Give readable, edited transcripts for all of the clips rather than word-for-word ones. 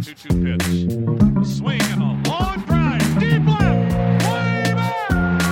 2-2 pitch. A swing and a long drive. Deep left. Way back.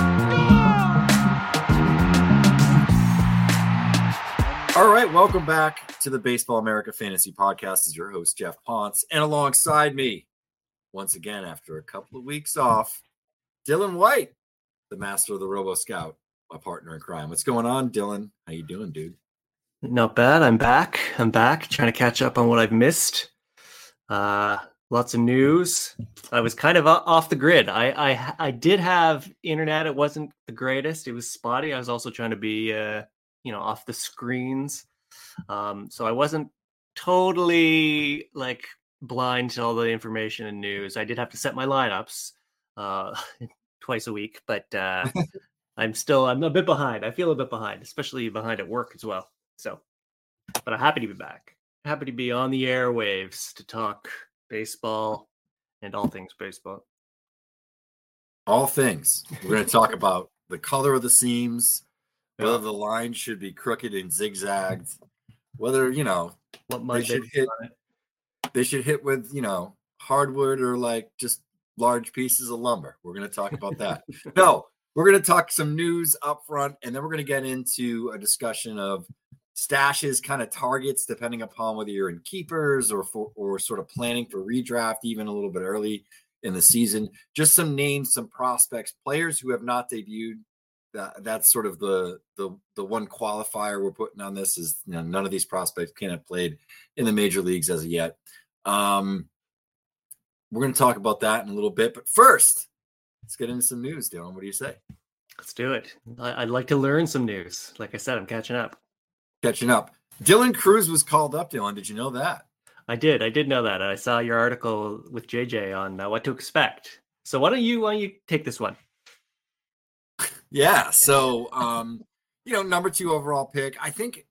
Gone! All right, welcome back to the Baseball America Fantasy Podcast. This is your host, Jeff Ponce. And alongside me, once again, after a couple of weeks off, Dylan White, the master of the Robo Scout, my partner in crime. What's going on, Dylan? How you doing, dude? Not bad. I'm back. Trying to catch up on what I've missed. Lots of news. I was kind of off the grid. I did have internet. It wasn't the greatest. It was spotty. I was also trying to be, off the screens. So I wasn't totally blind to all the information and news. I did have to set my lineups twice a week, but I'm a bit behind. I feel a bit behind, especially behind at work as well. So, but I'm happy to be back. Happy to be on the airwaves to talk baseball and all things baseball. All things. We're going to talk about the color of the seams, whether the line should be crooked and zigzagged, whether, what they should hit with, hardwood or just large pieces of lumber. We're going to talk about that. No, we're going to talk some news up front, and then we're going to get into a discussion of stashes, kind of targets, depending upon whether you're in keepers or sort of planning for redraft, even a little bit early in the season. Just some names, some prospects, players who have not debuted. That's sort of the one qualifier we're putting on this is none of these prospects can have played in the major leagues as of yet. We're going to talk about that in a little bit, but first, let's get into some news, Dylan. What do you say? Let's do it. I'd like to learn some news. Like I said, I'm catching up. Dylan Cruz was called up, Dylan. Did you know that? I did know that. I saw your article with JJ on what to expect. So why don't you take this one? Yeah. So, number 2 overall pick. I think,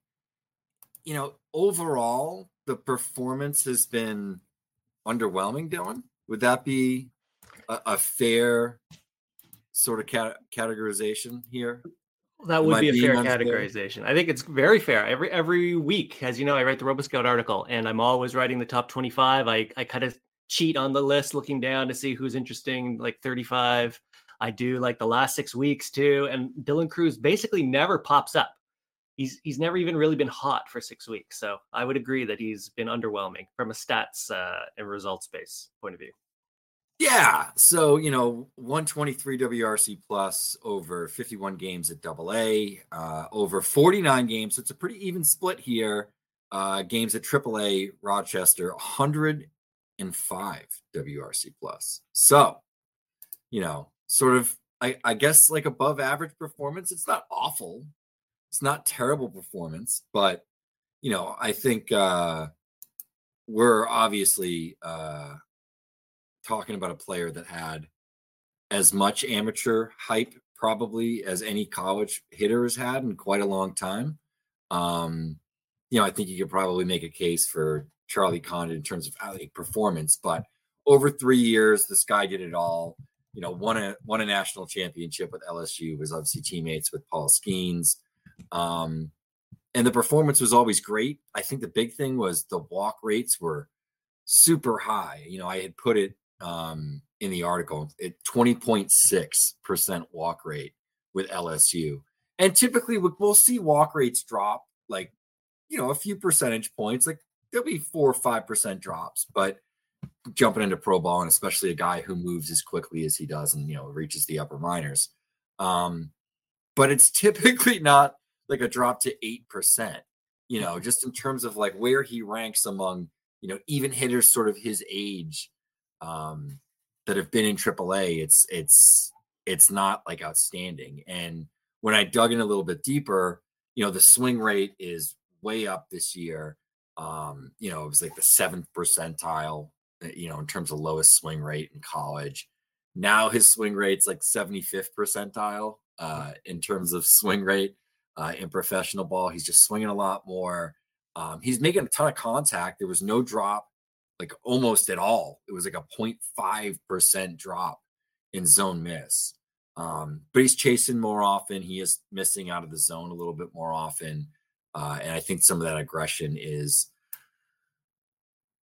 overall the performance has been underwhelming, Dylan. Would that be a fair sort of categorization here? That would be a fair categorization. I think it's very fair. Every week, as you know, I write the RoboScout article, and I'm always writing the top 25. I kind of cheat on the list, looking down to see who's interesting, like 35. I do the last 6 weeks too, and Dylan Cruz basically never pops up. He's never even really been hot for 6 weeks. So I would agree that he's been underwhelming from a stats and results based point of view. Yeah. So, 123 WRC plus over 51 games at AA, over 49 games. So it's a pretty even split here. Games at AAA, Rochester, 105 WRC plus. So, sort of, I guess above average performance. It's not awful. It's not terrible performance, but, I think we're obviously talking about a player that had as much amateur hype probably as any college hitter has had in quite a long time. I think you could probably make a case for Charlie Condon in terms of athletic performance, but over 3 years, this guy did it all. Won a national championship with LSU, was obviously teammates with Paul Skeens. And the performance was always great. I think the big thing was the walk rates were super high. I had put it in the article at 20.6% walk rate with LSU. And typically we'll see walk rates drop a few percentage points. There'll be 4 or 5% drops, but jumping into pro ball, and especially a guy who moves as quickly as he does and, reaches the upper minors. But it's typically not a drop to 8%, just in terms of where he ranks among, even hitters sort of his age that have been in AAA. It's not outstanding. And when I dug in a little bit deeper, the swing rate is way up this year. It was the 7th percentile, in terms of lowest swing rate in college. Now his swing rate's 75th percentile in terms of swing rate in professional ball. He's just swinging a lot more. He's making a ton of contact. There was no drop, almost at all. It was a 0.5% drop in zone miss. But he's chasing more often. He is missing out of the zone a little bit more often. And I think some of that aggression is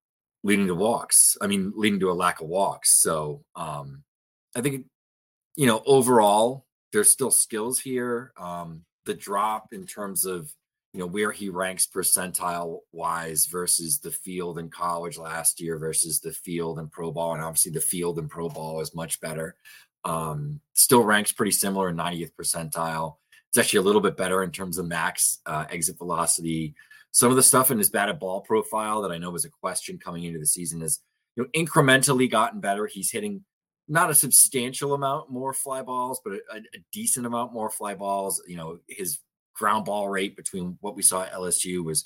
leading to walks. I mean, leading to a lack of walks. So I think, overall, there's still skills here. The drop in terms of, where he ranks percentile wise versus the field in college last year versus the field in pro ball. And obviously the field in pro ball is much better. Still ranks pretty similar in 90th percentile. It's actually a little bit better in terms of max exit velocity. Some of the stuff in his batted ball profile that I know was a question coming into the season is, incrementally gotten better. He's hitting not a substantial amount more fly balls, but a decent amount more fly balls. His ground ball rate between what we saw at LSU was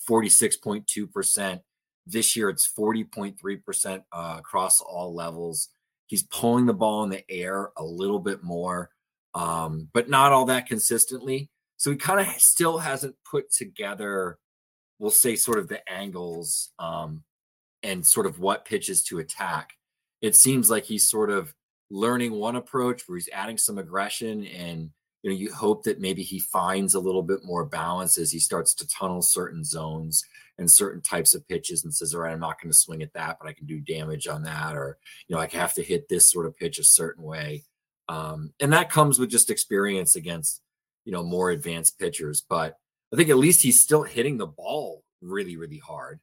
46.2%. This year it's 40.3% across all levels. He's pulling the ball in the air a little bit more, but not all that consistently. So he kind of still hasn't put together, we'll say, sort of the angles and sort of what pitches to attack. It seems like he's sort of learning one approach where he's adding some aggression, and you hope that maybe he finds a little bit more balance as he starts to tunnel certain zones and certain types of pitches and says, all right, I'm not going to swing at that, but I can do damage on that. Or, I have to hit this sort of pitch a certain way. And that comes with just experience against, more advanced pitchers. But I think at least he's still hitting the ball really, really hard.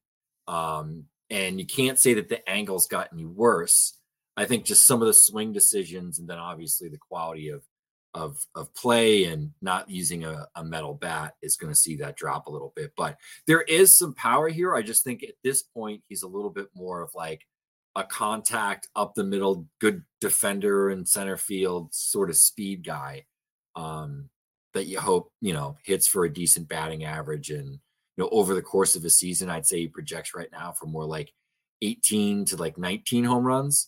And you can't say that the angle's gotten any worse. I think just some of the swing decisions, and then obviously the quality of play and not using a metal bat is going to see that drop a little bit. But there is some power here. I just think at this point, he's a little bit more of like a contact up the middle, good defender in center field sort of speed guy that you hope, hits for a decent batting average. And, over the course of a season, I'd say he projects right now for more like 18 to like 19 home runs.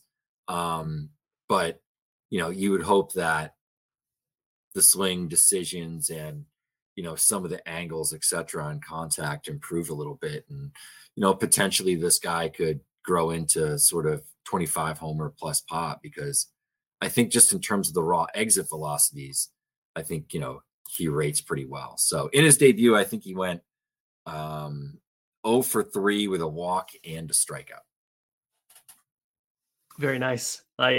But, you would hope that the swing decisions and, some of the angles, et cetera, on contact improve a little bit. And, potentially this guy could grow into sort of 25 homer plus pop, because I think just in terms of the raw exit velocities, I think, he rates pretty well. So in his debut, I think he went 0 for 3 with a walk and a strikeout. Very nice.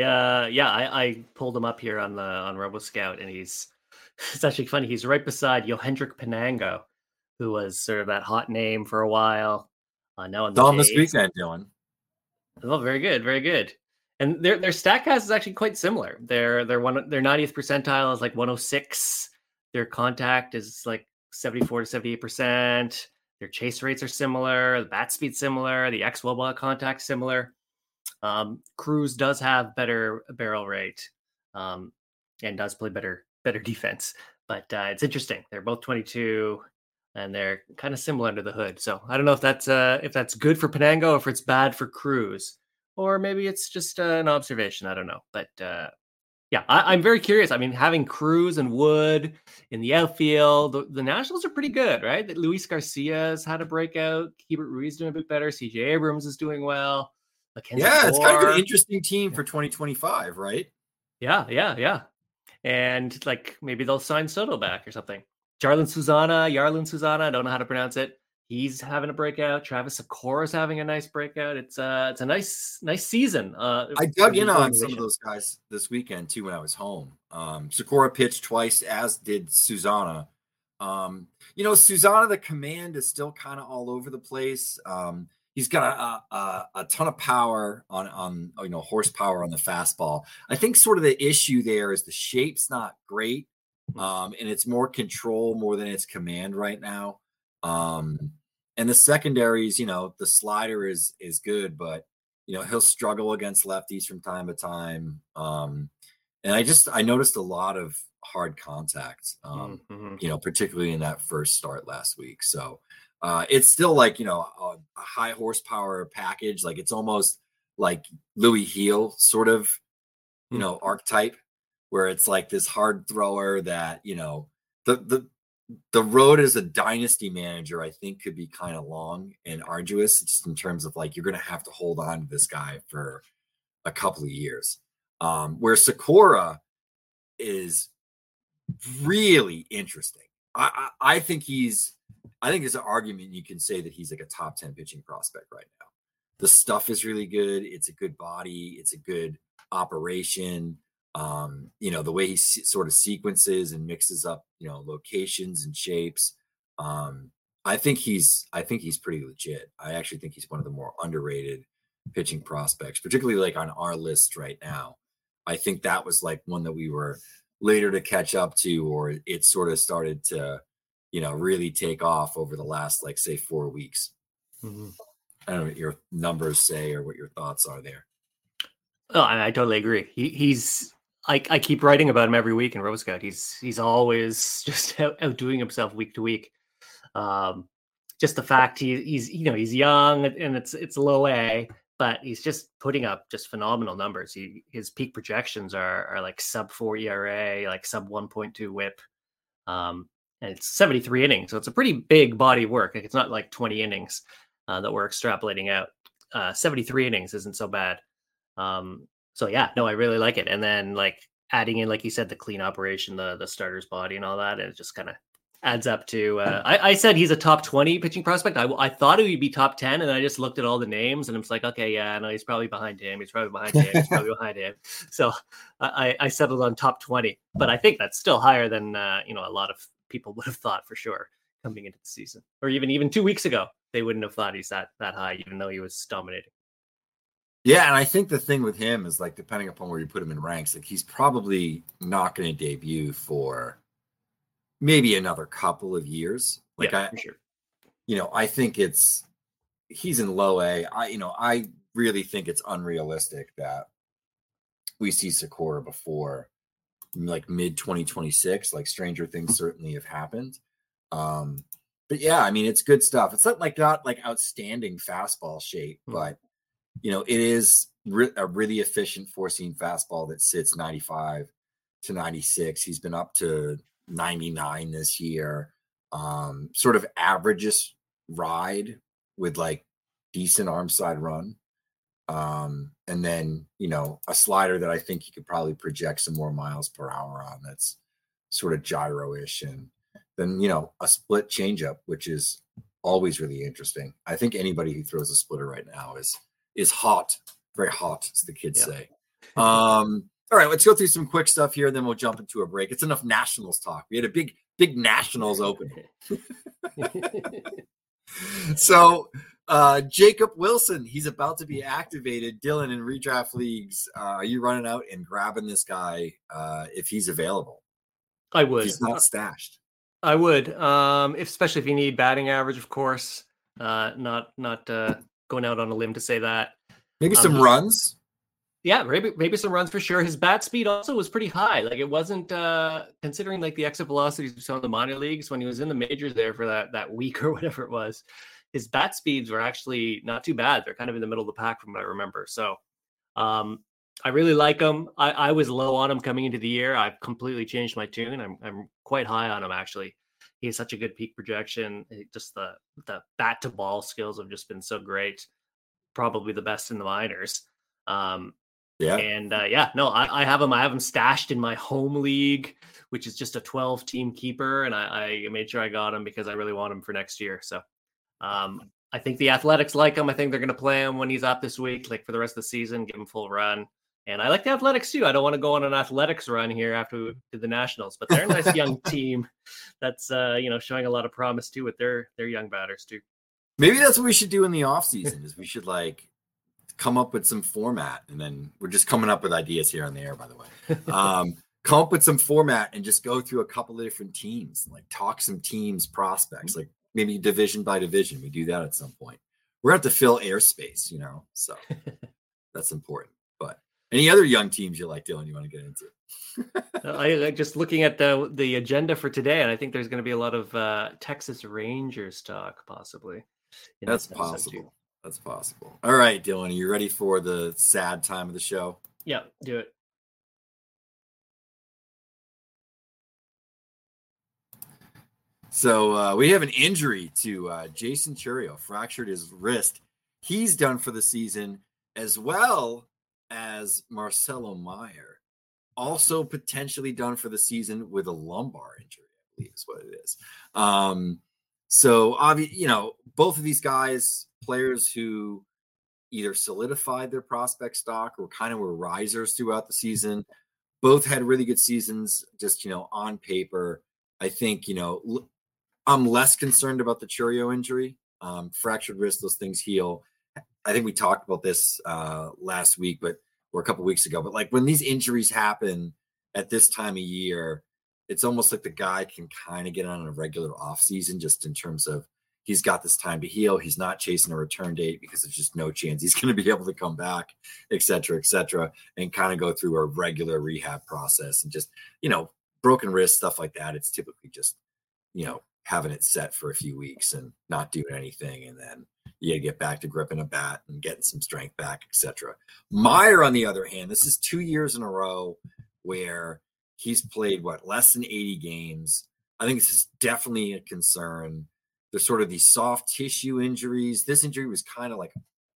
I pulled him up here on RoboScout, and it's actually funny. He's right beside Yohendrick Pinango, who was sort of that hot name for a while. Now on the this weekend, Dylan. Oh, very good, very good. And their Statcast is actually quite similar. Their 90th percentile is like 106. Their contact is like 74 to 78%. Their chase rates are similar. The bat speed similar. The xwOBA contact similar. Cruz does have better barrel rate and does play better defense. But it's interesting. They're both 22, and they're kind of similar under the hood. So I don't know if that's good for Pinango or if it's bad for Cruz, or maybe it's just an observation. I don't know. But yeah, I'm very curious. I mean, having Cruz and Wood in the outfield, the Nationals are pretty good, right? That Luis Garcia's had a breakout. Keibert Ruiz doing a bit better. CJ Abrams is doing well. Mackenzie it's kind of an interesting team for 2025, right? Yeah. And like maybe they'll sign Soto back or something. Yarlin Susana, I don't know how to pronounce it. He's having a breakout. Travis Sakura's having a nice breakout. It's a nice season. I dug in on some of those guys this weekend too when I was home. Sakura pitched twice, as did Susana. Susana, the command is still kind of all over the place. He's got a ton of power on horsepower on the fastball. I think sort of the issue there is the shape's not great, and it's more control more than it's command right now. And the secondaries, the slider is good, but he'll struggle against lefties from time to time. And I noticed a lot of hard contact, particularly in that first start last week. So it's still like, a high horsepower package. Like it's almost like Louis Heel sort of, archetype, where it's like this hard thrower that, the road as a dynasty manager, I think, could be kind of long and arduous, just in terms of like, you're going to have to hold on to this guy for a couple of years. Where Sakura is really interesting. I think there's an argument you can say that he's like a top 10 pitching prospect right now. The stuff is really good. It's a good body. It's a good operation. The way he sort of sequences and mixes up, locations and shapes. I think he's pretty legit. I actually think he's one of the more underrated pitching prospects, particularly like on our list right now. I think that was like one that we were later to catch up to, or it sort of started to, really take off over the last, like, say, 4 weeks. Mm-hmm. I don't know what your numbers say or what your thoughts are there. Oh, I totally agree. He's I keep writing about him every week in Rose Scout. He's always just outdoing himself week to week. Just the fact he's young and it's low A, but he's just putting up just phenomenal numbers. His peak projections are like sub 4 ERA, like sub 1.2 WHIP. And it's 73 innings, so it's a pretty big body of work. Like, it's not like 20 innings that we're extrapolating out. 73 innings isn't so bad. So yeah, no, I really like it. And then, like, adding in, like you said, the clean operation, the starter's body and all that, and it just kind of adds up to, I said he's a top 20 pitching prospect. I thought he would be top 10, and I just looked at all the names and I'm like, okay, yeah, no, he's probably behind him. He's probably behind him. He's probably behind him. So I settled on top 20, but I think that's still higher than, a lot of people would have thought for sure coming into the season, or even 2 weeks ago, they wouldn't have thought he's that high, even though he was dominating. Yeah, and I think the thing with him is, like, depending upon where you put him in ranks, like, he's probably not going to debut for maybe another couple of years. Like, yeah, for sure. I think he's in low A. I really think it's unrealistic that we see Sakura before, like, mid 2026. Like, stranger things certainly have happened. But yeah, I mean, it's good stuff. It's not like outstanding fastball shape, but it is a really efficient four-seam fastball that sits 95 to 96. He's been up to 99 this year. Sort of averages ride with, like, decent arm side run. And then, a slider that I think you could probably project some more miles per hour on, that's sort of gyro-ish. And then, a split changeup, which is always really interesting. I think anybody who throws a splitter right now is hot, very hot, as the kids say. All right, let's go through some quick stuff here, then we'll jump into a break. It's enough Nationals talk. We had a big Nationals opening. So Jacob Wilson, he's about to be activated. Dylan, in redraft leagues, are you running out and grabbing this guy if he's available? I would. If he's not stashed. I would, especially if you need batting average, of course. Not going out on a limb to say that. Maybe some runs. Yeah, maybe some runs for sure. His bat speed also was pretty high. Like, it wasn't considering, like, the exit velocities we saw in the minor leagues when he was in the majors there for that week or whatever it was. His bat speeds were actually not too bad. They're kind of in the middle of the pack from what I remember. So I really like him. I was low on him coming into the year. I've completely changed my tune. I'm quite high on him, actually. He has such a good peak projection. Just the bat to ball skills have just been so great. Probably the best in the minors. Yeah. And I have him. I have him stashed in my home league, which is just a 12-team keeper. And I made sure I got him because I really want him for next year. So I think the Athletics like him. I think they're going to play him when he's up this week, like, for the rest of the season, give him full run. And I like the Athletics too. I don't want to go on an Athletics run here after we do the Nationals, but they're a nice young team that's showing a lot of promise too with their young batters too. Maybe that's what we should do in the off season. Is we should, like, come up with some format, and then we're just coming up with ideas here on the air, by the way. Come up with some format and just go through a couple of different teams, like, talk some teams prospects, like maybe division by division. We do that at some point. We're going to have to fill airspace, so that's important. But any other young teams you like, Dylan, you want to get into? I like just looking at the agenda for today, and I think there's going to be a lot of Texas Rangers talk, possibly. That's possible. That's possible. All right, Dylan, are you ready for the sad time of the show? Yeah, do it. So we have an injury to Jason Chourio, fractured his wrist. He's done for the season, as well as Marcelo Meyer, also potentially done for the season with a lumbar injury, I believe is what it is. So, both of these guys, players who, either solidified their prospect stock or kind of were risers throughout the season. Both had really good seasons, just, on paper. I think, I'm less concerned about the Chourio injury. Fractured wrist, those things heal. I think we talked about this last week, or a couple weeks ago. But like when these injuries happen at this time of year, it's almost like the guy can kind of get on a regular off season, just in terms of he's got this time to heal. He's not chasing a return date because there's just no chance he's going to be able to come back, et cetera, and kind of go through a regular rehab process. And just, broken wrist, stuff like that. It's typically just, having it set for a few weeks and not doing anything. And then you get back to gripping a bat and getting some strength back, et cetera. Meyer, on the other hand, this is 2 years in a row where he's played, less than 80 games. I think this is definitely a concern. There's sort of these soft tissue injuries. This injury was kind of like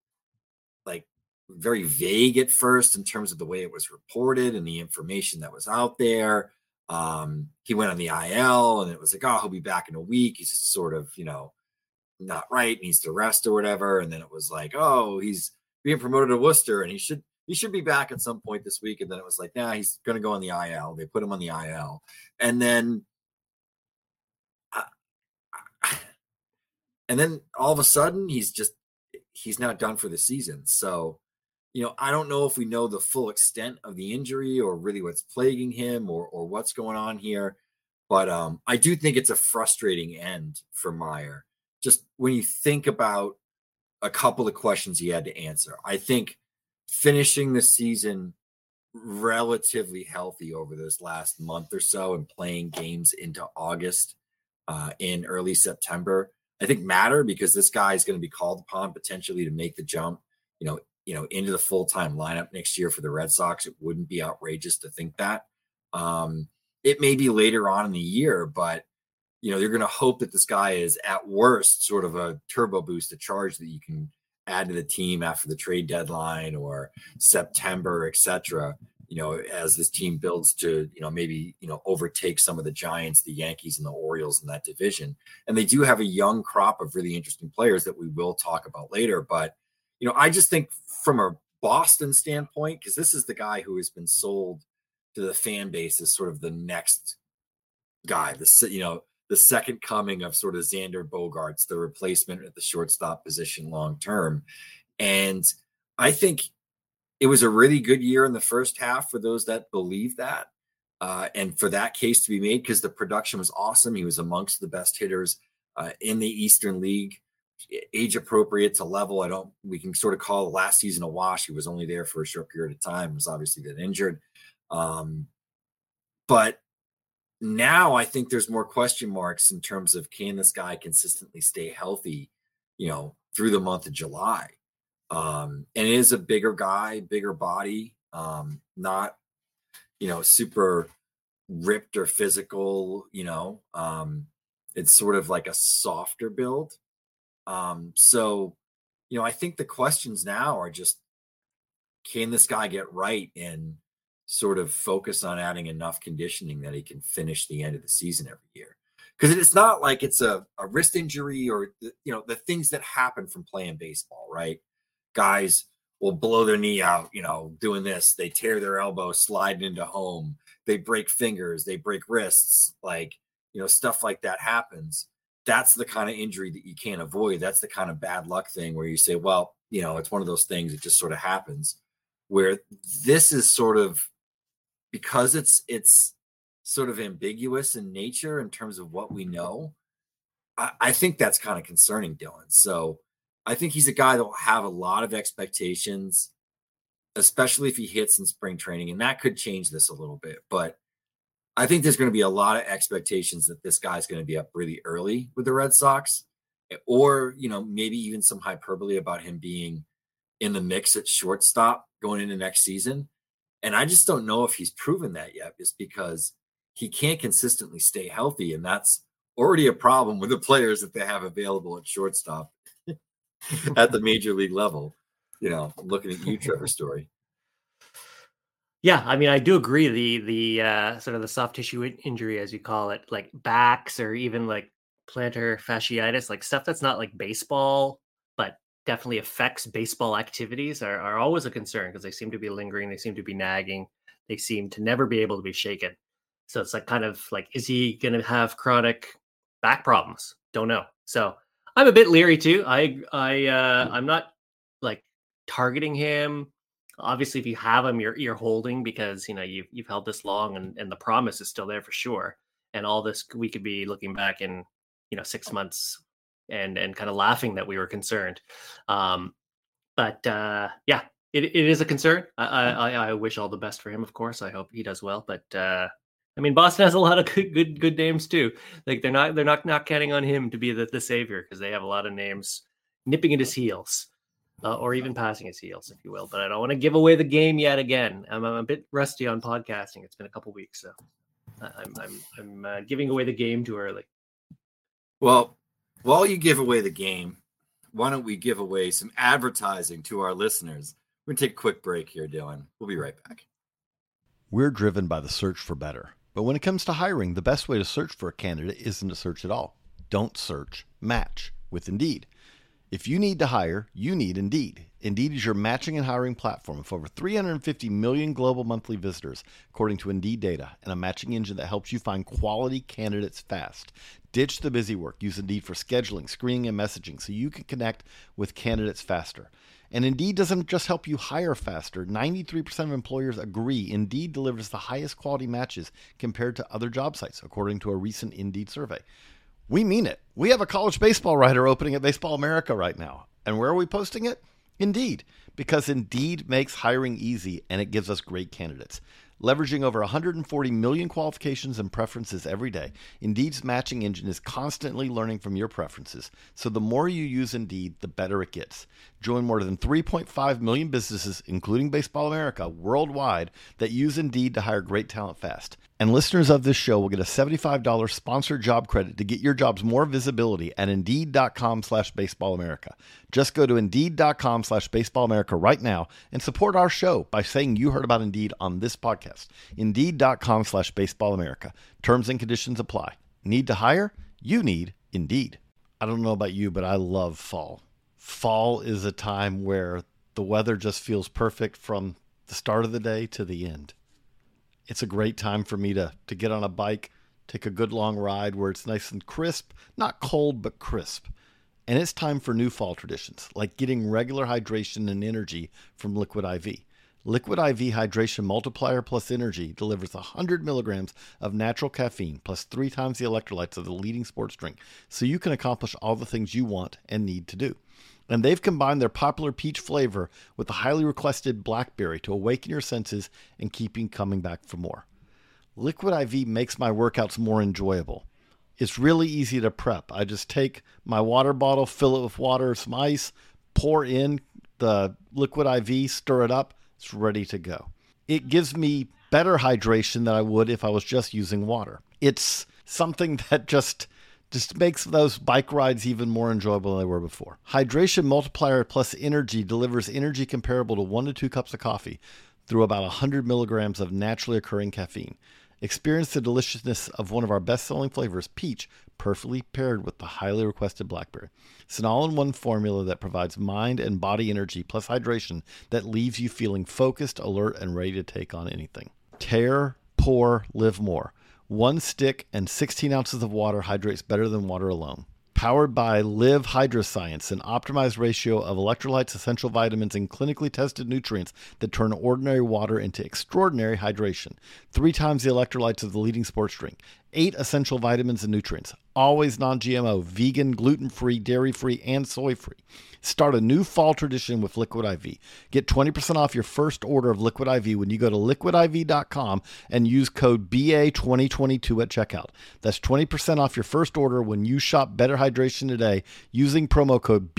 very vague at first in terms of the way it was reported and the information that was out there. He went on the IL and it was like, oh, he'll be back in a week. He's just sort of, not right, needs to rest or whatever. And then it was like, oh, he's being promoted to Worcester and he should be back at some point this week. And then it was like, nah, he's going to go on the IL. They put him on the IL. And then all of a sudden he's not done for the season. So, I don't know if we know the full extent of the injury or really what's plaguing him or what's going on here. But I do think it's a frustrating end for Meyer. Just when you think about a couple of questions he had to answer, I think finishing the season relatively healthy over this last month or so and playing games into August in early September, I think matter, because this guy is going to be called upon potentially to make the jump, into the full-time lineup next year for the Red Sox. It wouldn't be outrageous to think that. It may be later on in the year, but you're going to hope that this guy is at worst sort of a turbo boost, a charge that you can add to the team after the trade deadline or September, et cetera, as this team builds to, maybe, overtake some of the Giants, the Yankees, and the Orioles in that division. And they do have a young crop of really interesting players that we will talk about later. But, I just think from a Boston standpoint, because this is the guy who has been sold to the fan base as sort of the next guy, the second coming of sort of Xander Bogaerts, the replacement at the shortstop position long-term. And I think it was a really good year in the first half for those that believe that. And for that case to be made, because the production was awesome. He was amongst the best hitters in the Eastern League, age appropriate to level. We can sort of call last season a wash. He was only there for a short period of time, was obviously then injured. But now I think there's more question marks in terms of, can this guy consistently stay healthy, through the month of July? And it is a bigger guy, bigger body, not, super ripped or physical, it's sort of like a softer build. So, I think the questions now are just, can this guy get right and sort of focus on adding enough conditioning that he can finish the end of the season every year? Because it's not like it's a wrist injury or, the things that happen from playing baseball, right? Guys will blow their knee out, doing this. They tear their elbow sliding into home. They break fingers. They break wrists. Stuff like that happens. That's the kind of injury that you can't avoid. That's the kind of bad luck thing where you say, well, it's one of those things. It just sort of happens. Where this is sort of, because it's sort of ambiguous in nature in terms of what we know. I think that's kind of concerning, Dylan. So I think he's a guy that will have a lot of expectations, especially if he hits in spring training, and that could change this a little bit. But I think there's going to be a lot of expectations that this guy's going to be up really early with the Red Sox, or, maybe even some hyperbole about him being in the mix at shortstop going into next season. And I just don't know if he's proven that yet, just because he can't consistently stay healthy. And that's already a problem with the players that they have available at shortstop at the major league level. I'm looking at you, Trevor Story. Yeah, I mean, I do agree. The sort of the soft tissue injury, as you call it, like backs or even like plantar fasciitis, like stuff that's not like baseball, but definitely affects baseball activities are always a concern because they seem to be lingering. They seem to be nagging. They seem to never be able to be shaken. So it's like kind of like, is he going to have chronic back problems? Don't know. So I'm a bit leery too. I'm not like targeting him. Obviously, if you have him, you're holding because you've held this long and the promise is still there for sure. And all this, we could be looking back in 6 months and kind of laughing that we were concerned. But yeah, it is a concern. I wish all the best for him, of course. I hope he does well. But I mean, Boston has a lot of good names too. Like they're not counting on him to be the savior because they have a lot of names nipping at his heels. Or even passing his heels, if you will. But I don't want to give away the game yet again. I'm a bit rusty on podcasting. It's been a couple weeks, so I'm giving away the game too early. Well, while you give away the game, why don't we give away some advertising to our listeners? We're going to take a quick break here, Dylan. We'll be right back. We're driven by the search for better. But when it comes to hiring, the best way to search for a candidate isn't to search at all. Don't search, match with Indeed. If you need to hire, you need Indeed. Indeed is your matching and hiring platform with over 350 million global monthly visitors, according to Indeed data, and a matching engine that helps you find quality candidates fast. Ditch the busy work. Use Indeed for scheduling, screening, and messaging so you can connect with candidates faster. And Indeed doesn't just help you hire faster. 93% of employers agree Indeed delivers the highest quality matches compared to other job sites, according to a recent Indeed survey. We mean it. We have a college baseball writer opening at Baseball America right now. And where are we posting it? Indeed, because Indeed makes hiring easy and it gives us great candidates. Leveraging over 140 million qualifications and preferences every day, Indeed's matching engine is constantly learning from your preferences. So the more you use Indeed, the better it gets. Join more than 3.5 million businesses, including Baseball America, worldwide that use Indeed to hire great talent fast. And listeners of this show will get a $75 sponsored job credit to get your jobs more visibility at Indeed.com/BaseballAmerica. Just go to Indeed.com/BaseballAmerica right now and support our show by saying you heard about Indeed on this podcast. Indeed.com/BaseballAmerica. Terms and conditions apply. Need to hire? You need Indeed. I don't know about you, but I love fall. Fall is a time where the weather just feels perfect from the start of the day to the end. It's a great time for me to get on a bike, take a good long ride where it's nice and crisp, not cold, but crisp. And it's time for new fall traditions, like getting regular hydration and energy from Liquid IV. Liquid IV Hydration Multiplier Plus Energy delivers 100 milligrams of natural caffeine plus 3 times the electrolytes of the leading sports drink, so you can accomplish all the things you want and need to do. And they've combined their popular peach flavor with the highly requested blackberry to awaken your senses and keep you coming back for more. Liquid IV makes my workouts more enjoyable. It's really easy to prep. I just take my water bottle, fill it with water, some ice, pour in the Liquid IV, stir it up. It's ready to go. It gives me better hydration than I would if I was just using water. It's something that just makes those bike rides even more enjoyable than they were before. Hydration Multiplier Plus Energy delivers energy comparable to 1 to 2 cups of coffee through about 100 milligrams of naturally occurring caffeine. Experience the deliciousness of one of our best-selling flavors, peach, perfectly paired with the highly requested blackberry. It's an all-in-one formula that provides mind and body energy plus hydration that leaves you feeling focused, alert, and ready to take on anything. Tear, pour, live more. 1 stick and 16 ounces of water hydrates better than water alone. Powered by Live Hydroscience, an optimized ratio of electrolytes, essential vitamins, and clinically tested nutrients that turn ordinary water into extraordinary hydration. 3 times the electrolytes of the leading sports drink. 8 essential vitamins and nutrients. Always non-GMO, vegan, gluten-free, dairy-free, and soy-free. Start a new fall tradition with Liquid IV. Get 20% off your first order of Liquid IV when you go to liquidiv.com and use code BA2022 at checkout. That's 20% off your first order when you shop Better Hydration today using promo code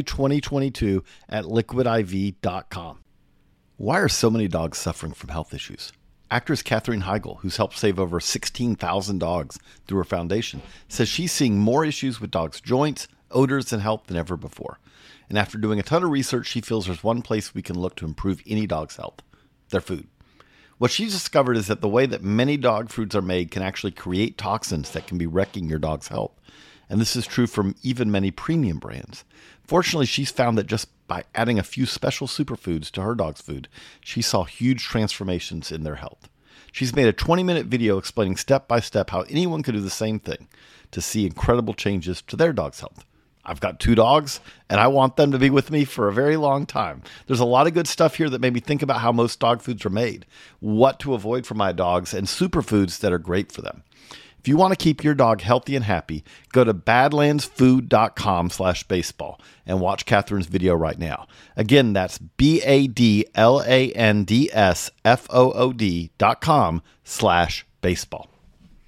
BA2022 at liquidiv.com. Why are so many dogs suffering from health issues? Actress Katherine Heigl, who's helped save over 16,000 dogs through her foundation, says she's seeing more issues with dogs' joints, odors, and health than ever before. And after doing a ton of research, she feels there's one place we can look to improve any dog's health: their food. What she's discovered is that the way that many dog foods are made can actually create toxins that can be wrecking your dog's health. and this is true from even many premium brands. Fortunately, she's found that just by adding a few special superfoods to her dog's food, she saw huge transformations in their health. She's made a 20-minute video explaining step by step how anyone could do the same thing to see incredible changes to their dog's health. I've got 2 dogs, and I want them to be with me for a very long time. There's a lot of good stuff here that made me think about how most dog foods are made, what to avoid for my dogs, and superfoods that are great for them. If you want to keep your dog healthy and happy, go to badlandsfood.com/baseball and watch Catherine's video right now. Again, that's badlandsfood.com/baseball.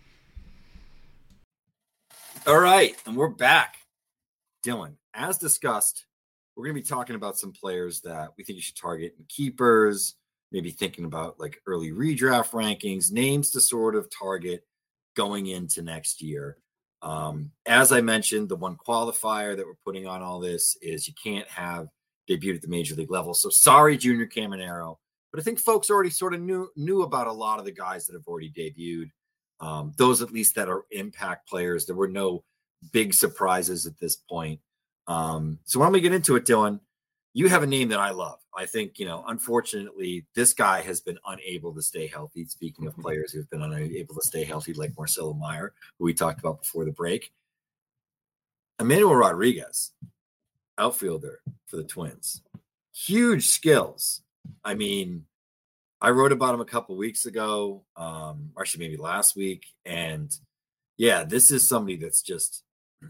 All right, and we're back. Dylan, as discussed, we're going to be talking about some players that we think you should target in keepers, maybe thinking about like early redraft rankings, names to sort of target going into next year. As I mentioned, the one qualifier that we're putting on all this is you can't have debuted at the major league level. So sorry, Junior Caminero, but I think folks already sort of knew about a lot of the guys that have already debuted. Those at least that are impact players. There were no big surprises at this point. So why don't we get into it, Dylan? You have a name that I love. I think, unfortunately, this guy has been unable to stay healthy. Speaking of players who have been unable to stay healthy, like Marcelo Meyer, who we talked about before the break. Emmanuel Rodriguez, outfielder for the Twins. Huge skills. I mean, I wrote about him a couple weeks ago, actually maybe last week. And yeah, this is somebody that's just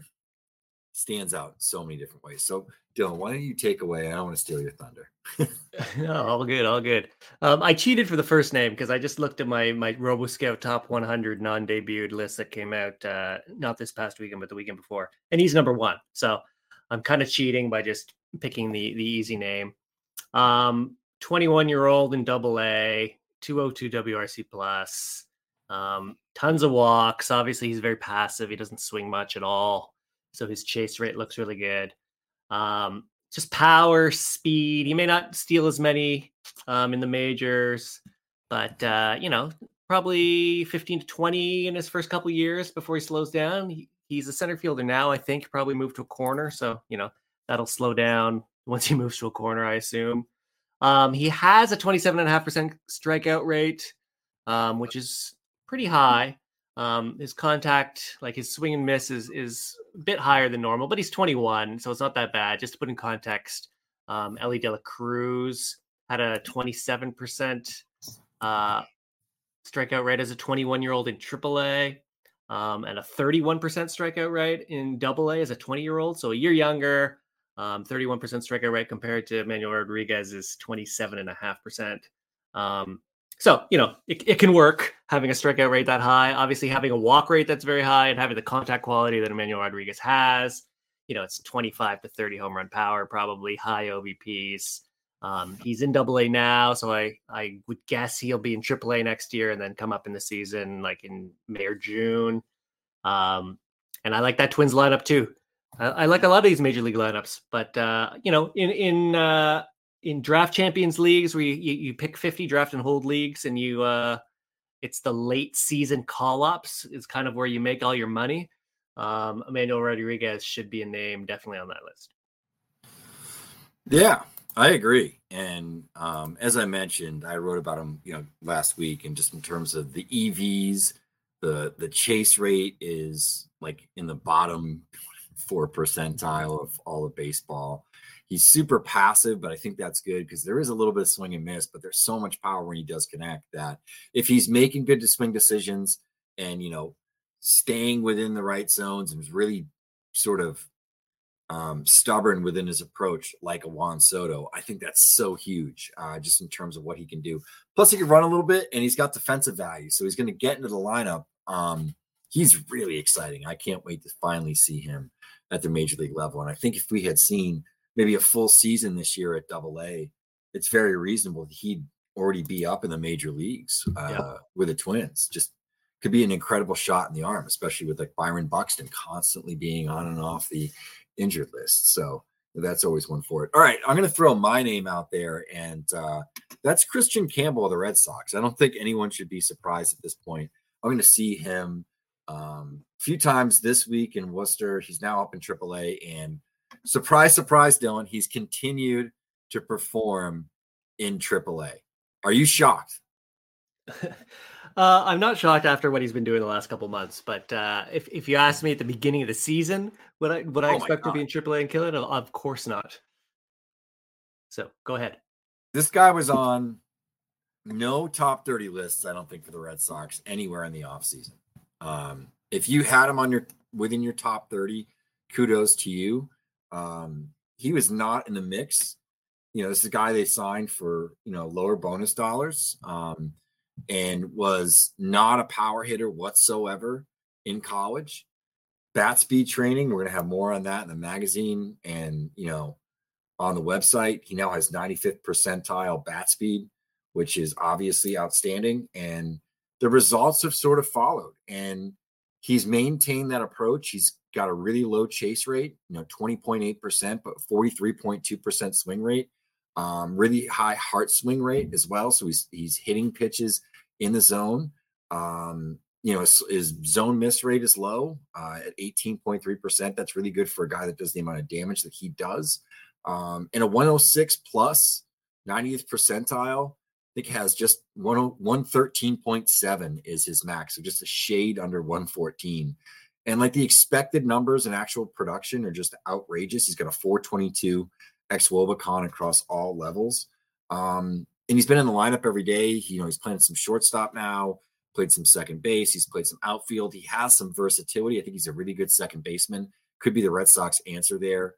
stands out in so many different ways. So, Dylan, why don't you take away? I don't want to steal your thunder. No, all good. I cheated for the first name because I just looked at my RoboScout top 100 non-debuted list that came out not this past weekend, but the weekend before, and he's number 1. So I'm kind of cheating by just picking the easy name. 21-year-old in AA, 202 WRC plus, tons of walks. Obviously, he's very passive. He doesn't swing much at all. So his chase rate looks really good. Just power, speed. He may not steal as many in the majors, but probably 15 to 20 in his first couple years before he slows down. He's a center fielder now, I think. Probably moved to a corner, so that'll slow down once he moves to a corner, I assume. He has a 27.5% strikeout rate, which is pretty high. His contact, like his swing and miss is a bit higher than normal, but he's 21, so it's not that bad. Just to put in context, Ellie De La Cruz had a 27% strikeout rate as a 21-year-old in AAA, and a 31% strikeout rate in AA as a 20-year-old, so a year younger. 31% strikeout rate compared to Emmanuel Rodriguez's 27.5%. So, it can work having a strikeout rate that high, obviously having a walk rate that's very high and having the contact quality that Emmanuel Rodriguez has. It's 25 to 30 home run power, probably high OBPs. He's in AA now, so I would guess he'll be in AAA next year and then come up in the season like in May or June. And I like that Twins lineup too. I like a lot of these major league lineups, but in draft champions leagues where you pick 50 draft and hold leagues and it's the late season call-ups is kind of where you make all your money. Emmanuel Rodriguez should be a name definitely on that list. Yeah, I agree. And as I mentioned, I wrote about him, last week, and just in terms of the EVs, the chase rate is like in the bottom 4 percentile of all of baseball. He's super passive, but I think that's good because there is a little bit of swing and miss, but there's so much power when he does connect that if he's making good swing decisions and, staying within the right zones and is really sort of stubborn within his approach, like a Juan Soto, I think that's so huge just in terms of what he can do. Plus he can run a little bit and he's got defensive value. So he's going to get into the lineup. He's really exciting. I can't wait to finally see him at the major league level. And I think if we had seen maybe a full season this year at AA, it's very reasonable that he'd already be up in the major leagues with the Twins. Just could be an incredible shot in the arm, especially with like Byron Buxton constantly being on and off the injured list. So that's always one for it. All right, I'm going to throw my name out there, and that's Christian Campbell of the Red Sox. I don't think anyone should be surprised at this point. I'm going to see him Few times this week in Worcester. He's now up in AAA, and surprise, surprise, Dylan, he's continued to perform in AAA. Are you shocked? I'm not shocked after what he's been doing the last couple months, but if you asked me at the beginning of the season, would I expect to be in AAA and kill it? Of course not. So go ahead. This guy was on no top 30 lists, I don't think, for the Red Sox anywhere in the offseason. If you had him on within your top 30, kudos to you. He was not in the mix. This is a guy they signed for, lower bonus dollars, and was not a power hitter whatsoever in college. Bat speed training, we're going to have more on that in the magazine and, on the website. He now has 95th percentile bat speed, which is obviously outstanding. And the results have sort of followed. And he's maintained that approach. He's got a really low chase rate, 20.8%, but 43.2% swing rate. Really high heart swing rate as well. So he's hitting pitches in the zone. His zone miss rate is low at 18.3%. That's really good for a guy that does the amount of damage that he does. And a 106 plus 90th percentile, I think has just 113.7 is his max. So just a shade under 114. And like the expected numbers and actual production are just outrageous. He's got a 422 ex-Wobicon across all levels. And he's been in the lineup every day. He's playing some shortstop now, played some second base. He's played some outfield. He has some versatility. I think he's a really good second baseman. Could be the Red Sox answer there.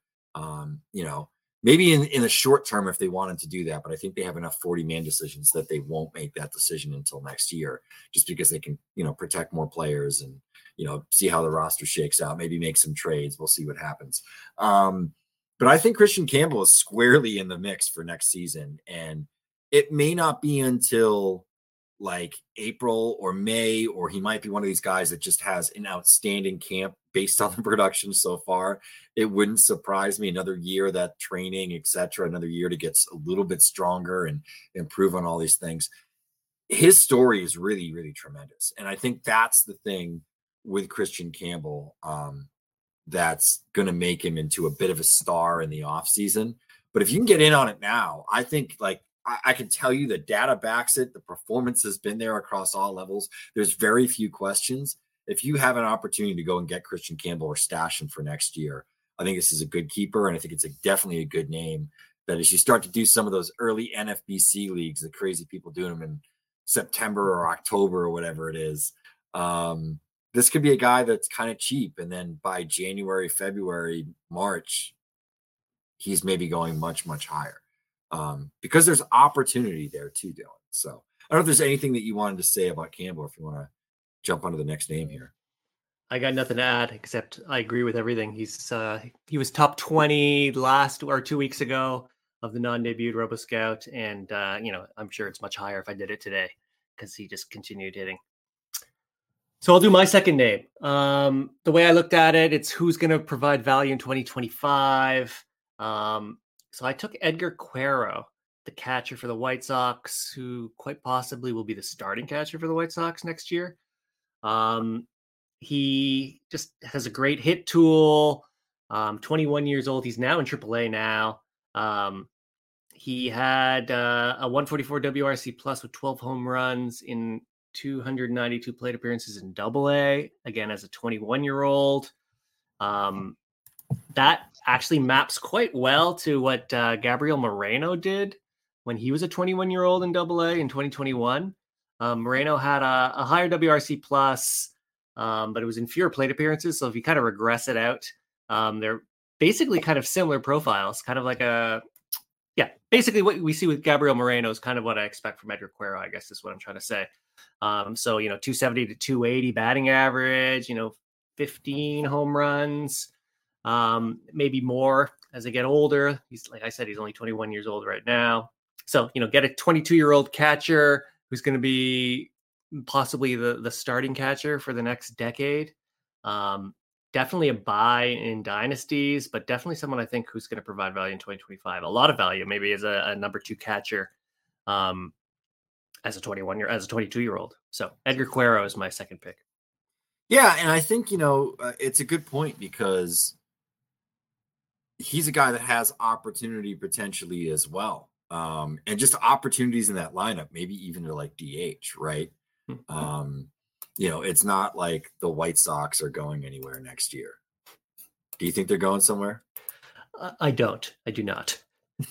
Maybe in the short term if they wanted to do that, but I think they have enough 40-man decisions that they won't make that decision until next year, just because they can, protect more players and, see how the roster shakes out, maybe make some trades. We'll see what happens. But I think Christian Campbell is squarely in the mix for next season. And it may not be until like April or May, or he might be one of these guys that just has an outstanding camp based on the production so far. It wouldn't surprise me another year, that training, etc., another year to get a little bit stronger and improve on all these things. His story is really, really tremendous. And I think that's the thing with Christian Campbell that's going to make him into a bit of a star in the offseason. But if you can get in on it now, I think I can tell you the data backs it. The performance has been there across all levels. There's very few questions. If you have an opportunity to go and get Christian Campbell or stash him for next year, I think this is a good keeper. And I think it's definitely a good name that as you start to do some of those early NFBC leagues, the crazy people doing them in September or October or whatever it is, this could be a guy that's kind of cheap. And then by January, February, March, he's maybe going much, much higher. Because there's opportunity there too, Dylan. So I don't know if there's anything that you wanted to say about Campbell, if you want to jump onto the next name here. I got nothing to add, except I agree with everything. He was top 20 last or 2 weeks ago of the non-debuted RoboScout. And, I'm sure it's much higher if I did it today because he just continued hitting. So I'll do my second name. The way I looked at it, it's who's going to provide value in 2025. So I took Edgar Quero, the catcher for the White Sox, who quite possibly will be the starting catcher for the White Sox next year. He just has a great hit tool. 21 years old. He's now in AAA now. He had a 144 WRC plus with 12 home runs in 292 plate appearances in AA, again, as a 21-year-old. That actually maps quite well to what Gabriel Moreno did when he was a 21-year-old in AA in 2021. Moreno had a higher WRC plus, but it was in fewer plate appearances. So if you kind of regress it out, they're basically kind of similar profiles, kind of like basically what we see with Gabriel Moreno is kind of what I expect from Edgar Quero, I guess is what I'm trying to say. So, 270 to 280 batting average, 15 home runs, maybe more as they get older. He's, like I said, he's only 21 years old right now. So, get a 22-year-old catcher who's going to be possibly the starting catcher for the next decade. Definitely a buy in dynasties, but definitely someone I think who's going to provide value in 2025. A lot of value, maybe as a number 2 catcher, as a 22-year-old. So Edgar Quero is my second pick. Yeah, and I think, it's a good point because he's a guy that has opportunity potentially as well. And just opportunities in that lineup, maybe even to like DH, right? Um, it's not like the White Sox are going anywhere next year. Do you think they're going somewhere? I don't. I do not.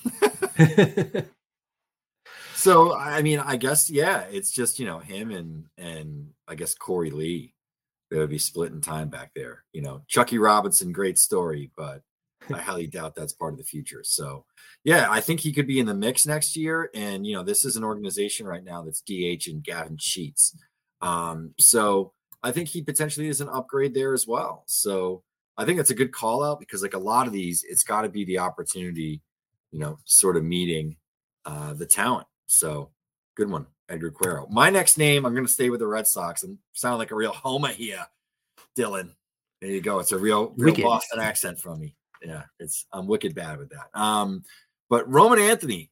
So, I mean, I guess, yeah, it's just, him and I guess Corey Lee. They would be splitting time back there. Chucky Robinson, great story, but I highly doubt that's part of the future. So, yeah, I think he could be in the mix next year. And, this is an organization right now that's DH and Gavin Sheets. So I think he potentially is an upgrade there as well. So I think that's a good call out because like a lot of these, it's got to be the opportunity, sort of meeting the talent. So good one, Edgar Quero. My next name, I'm going to stay with the Red Sox and sound like a real homer here, Dylan. There you go. It's a real Boston accent from me. Yeah, I'm wicked bad with that. But Roman Anthony.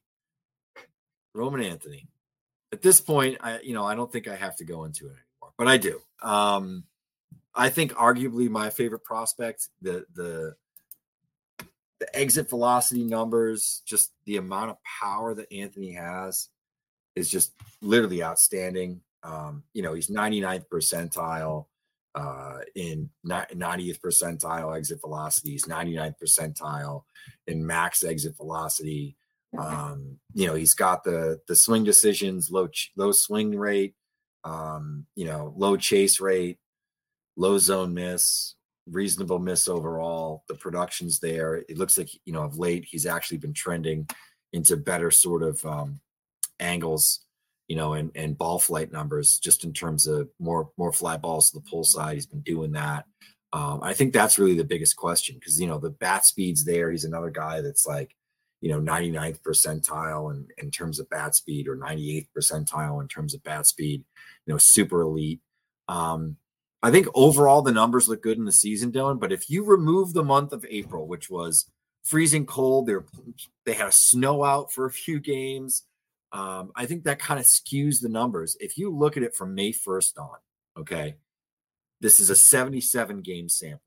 At this point, I don't think I have to go into it anymore, but I do. I think arguably my favorite prospect, the exit velocity numbers, just the amount of power that Anthony has is just literally outstanding. He's 99th percentile in 90th percentile exit velocity. He's 99th percentile in max exit velocity. He's got the swing decisions, low swing rate, low chase rate, low zone miss, reasonable miss overall. The production's there. It looks like, of late, he's actually been trending into better sort of angles, and ball flight numbers just in terms of more fly balls to the pull side. He's been doing that. I think that's really the biggest question because, the bat speed's there. He's another guy that's like, 99th percentile in terms of bat speed or 98th percentile in terms of bat speed, super elite. I think overall the numbers look good in the season, Dylan, but if you remove the month of April, which was freezing cold, they had a snow out for a few games. I think that kind of skews the numbers. If you look at it from May 1st on, okay, this is a 77 game sample.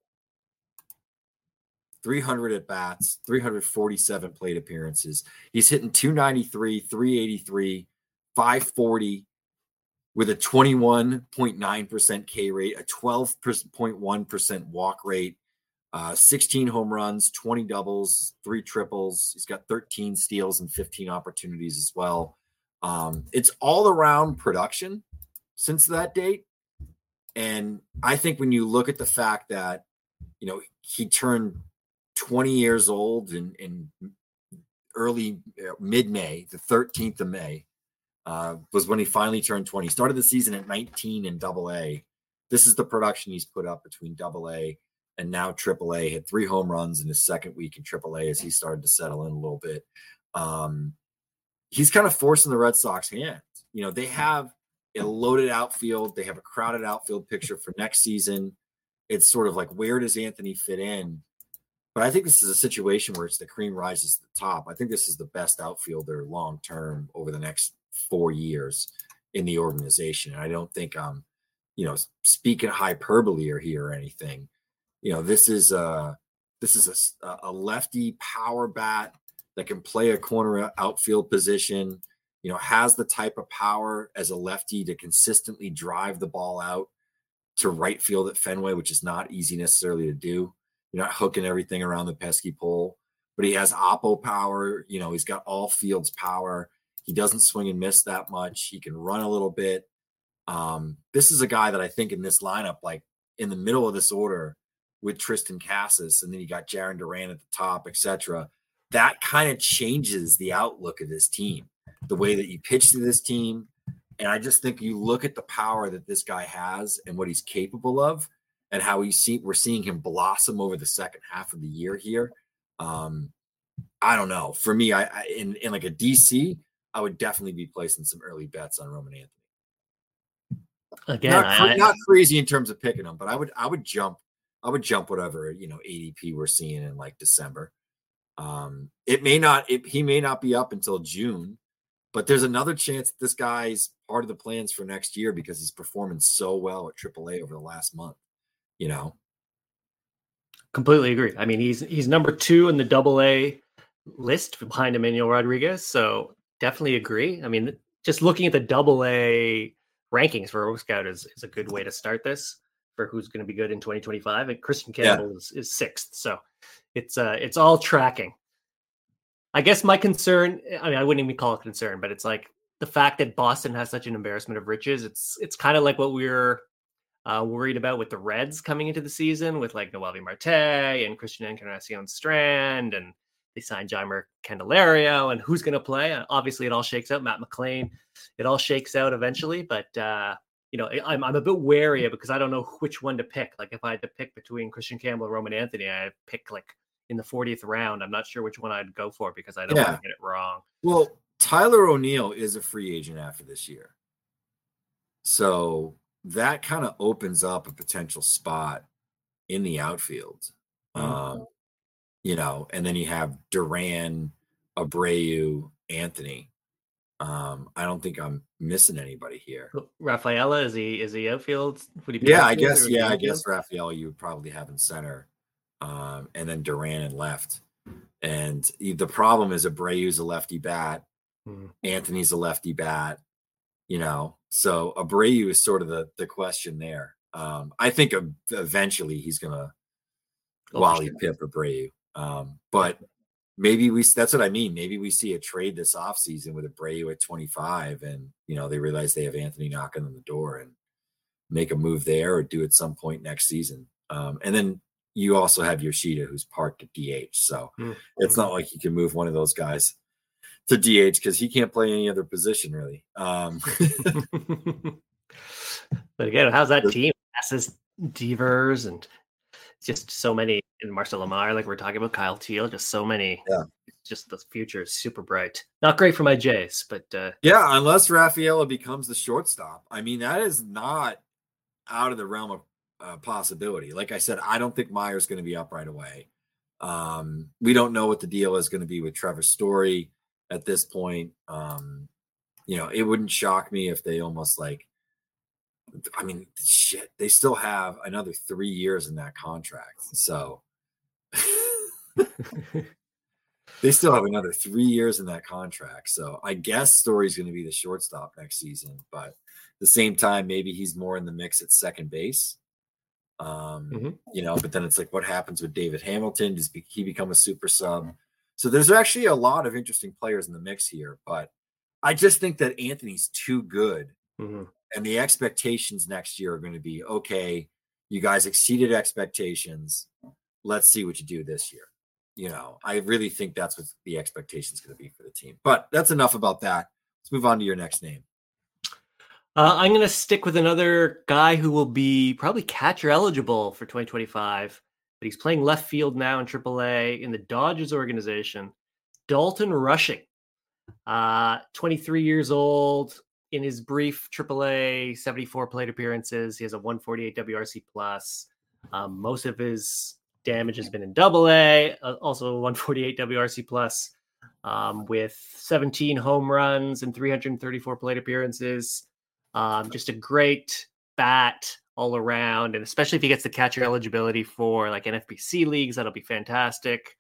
300 at bats, 347 plate appearances. He's hitting 293, 383, 540 with a 21.9% K rate, a 12.1% walk rate, 16 home runs, 20 doubles, 3 triples. He's got 13 steals and 15 opportunities as well. It's all around production since that date. And I think when you look at the fact that, he turned 20 years old in early mid-May, the 13th of May, was when he finally turned 20. He started the season at 19 in Double-A. This is the production he's put up between Double-A and now Triple-A. Had 3 home runs in his second week in Triple-A as he started to settle in a little bit. He's kind of forcing the Red Sox hand. They have a loaded outfield. They have a crowded outfield picture for next season. It's sort of like, where does Anthony fit in? But I think this is a situation where it's the cream rises to the top. I think this is the best outfielder long-term over the next 4 years in the organization. And I don't think I'm, speaking hyperbole or anything. This is a lefty power bat that can play a corner outfield position, has the type of power as a lefty to consistently drive the ball out to right field at Fenway, which is not easy necessarily to do. You're not hooking everything around the pesky pole, but he has oppo power. He's got all fields power. He doesn't swing and miss that much. He can run a little bit. This is a guy that I think in this lineup, like in the middle of this order with Tristan Casas, and then you got Jarren Duran at the top, etc. That kind of changes the outlook of this team, the way that you pitch to this team. And I just think you look at the power that this guy has and what he's capable of, and how we're seeing him blossom over the second half of the year here. I don't know. For me, in like a DC, I would definitely be placing some early bets on Roman Anthony. Again, not crazy in terms of picking him, but I would jump whatever ADP we're seeing in like December. He may not be up until June, but there's another chance that this guy's part of the plans for next year because he's performing so well at AAA over the last month. you know? Completely agree. I mean, he's number 2 in the AA list behind Emmanuel Rodriguez, so definitely agree. I mean, just looking at the AA rankings for Oak Scout is a good way to start this for who's going to be good in 2025. And Christian Campbell is 6th, so it's all tracking. I guess my concern, I mean, I wouldn't even call it concern, but it's like the fact that Boston has such an embarrassment of riches. It's kind of like what we were worried about with the Reds coming into the season with like Noelvi Marte and Christian Encarnacion Strand, and they signed Jeimer Candelario, and who's going to play? Obviously, it all shakes out. Matt McLean, it all shakes out eventually, but I'm a bit wary of it because I don't know which one to pick. Like if I had to pick between Christian Campbell and Roman Anthony, I'd pick like in the 40th round. I'm not sure which one I'd go for because I don't want to get it wrong. Well, Tyler O'Neill is a free agent after this year. So that kind of opens up a potential spot in the outfield. And then you have Duran, Abreu, Anthony. I don't think I'm missing anybody here. Rafaela, is he outfield? Would he be I guess Rafaela you would probably have in center. And then Duran in left. And the problem is Abreu's a lefty bat. Anthony's a lefty bat, so Abreu is sort of the question there. I think eventually he's going to Wally Pip Abreu. But maybe that's what I mean. Maybe we see a trade this offseason with Abreu at 25 and, they realize they have Anthony knocking on the door and make a move there or do at some point next season. And then you also have Yoshida who's parked at DH. So it's not like you can move one of those guys to DH because he can't play any other position really. But again, how's that team? Passes Devers and just so many, and Marcel Lamar, like we're talking about, Kyle Teal, just so many. Yeah. Just the future is super bright. Not great for my Jays, but unless Rafaela becomes the shortstop. I mean, that is not out of the realm of possibility. Like I said, I don't think Meyer's going to be up right away. We don't know what the deal is going to be with Trevor Story at this point. It wouldn't shock me if they almost they still have another 3 years in that contract. So they still have another 3 years in that contract. So I guess Story's going to be the shortstop next season, but at the same time, maybe he's more in the mix at second base. But then it's like, what happens with David Hamilton? Does he become a super sub? So there's actually a lot of interesting players in the mix here, but I just think that Anthony's too good. And the expectations next year are going to be, okay, you guys exceeded expectations. Let's see what you do this year. I really think that's what the expectation is going to be for the team. But that's enough about that. Let's move on to your next name. I'm going to stick with another guy who will be probably catcher eligible for 2025, but he's playing left field now in AAA in the Dodgers organization. Dalton Rushing, 23 years old. In his brief AAA 74 plate appearances, he has a 148 WRC plus. Most of his damage has been in AA, also 148 WRC plus, with 17 home runs and 334 plate appearances. Just a great bat all around, and especially if he gets the catcher eligibility for like NFBC leagues, that'll be fantastic.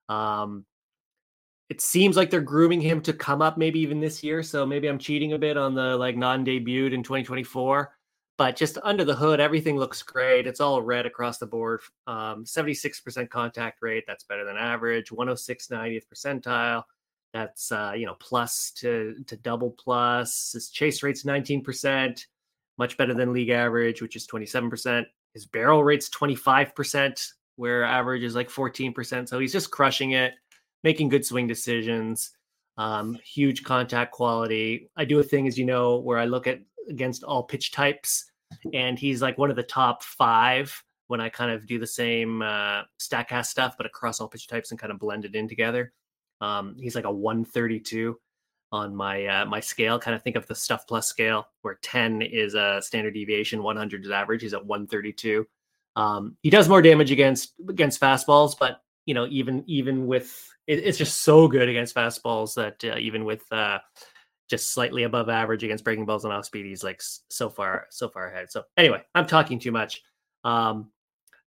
It seems like they're grooming him to come up maybe even this year. So maybe I'm cheating a bit on the non-debuted in 2024, but just under the hood, everything looks great. It's all red across the board. 76% contact rate. That's better than average. 106 90th percentile. That's, plus to double plus. His chase rate's 19%, much better than league average, which is 27%. His barrel rate's 25%, where average is like 14%. So he's just crushing it, making good swing decisions, huge contact quality. I do a thing, as you know, where I look at against all pitch types, and he's like one of the top 5 when I kind of do the same StatCast stuff, but across all pitch types and kind of blend it in together. He's like a 132 on my scale. Kind of think of the Stuff Plus scale, where 10 is a standard deviation, 100 is average. He's at 132. He does more damage against fastballs, but even with it's just so good against fastballs that even with just slightly above average against breaking balls and off speed, he's like so far ahead. So anyway, I'm talking too much.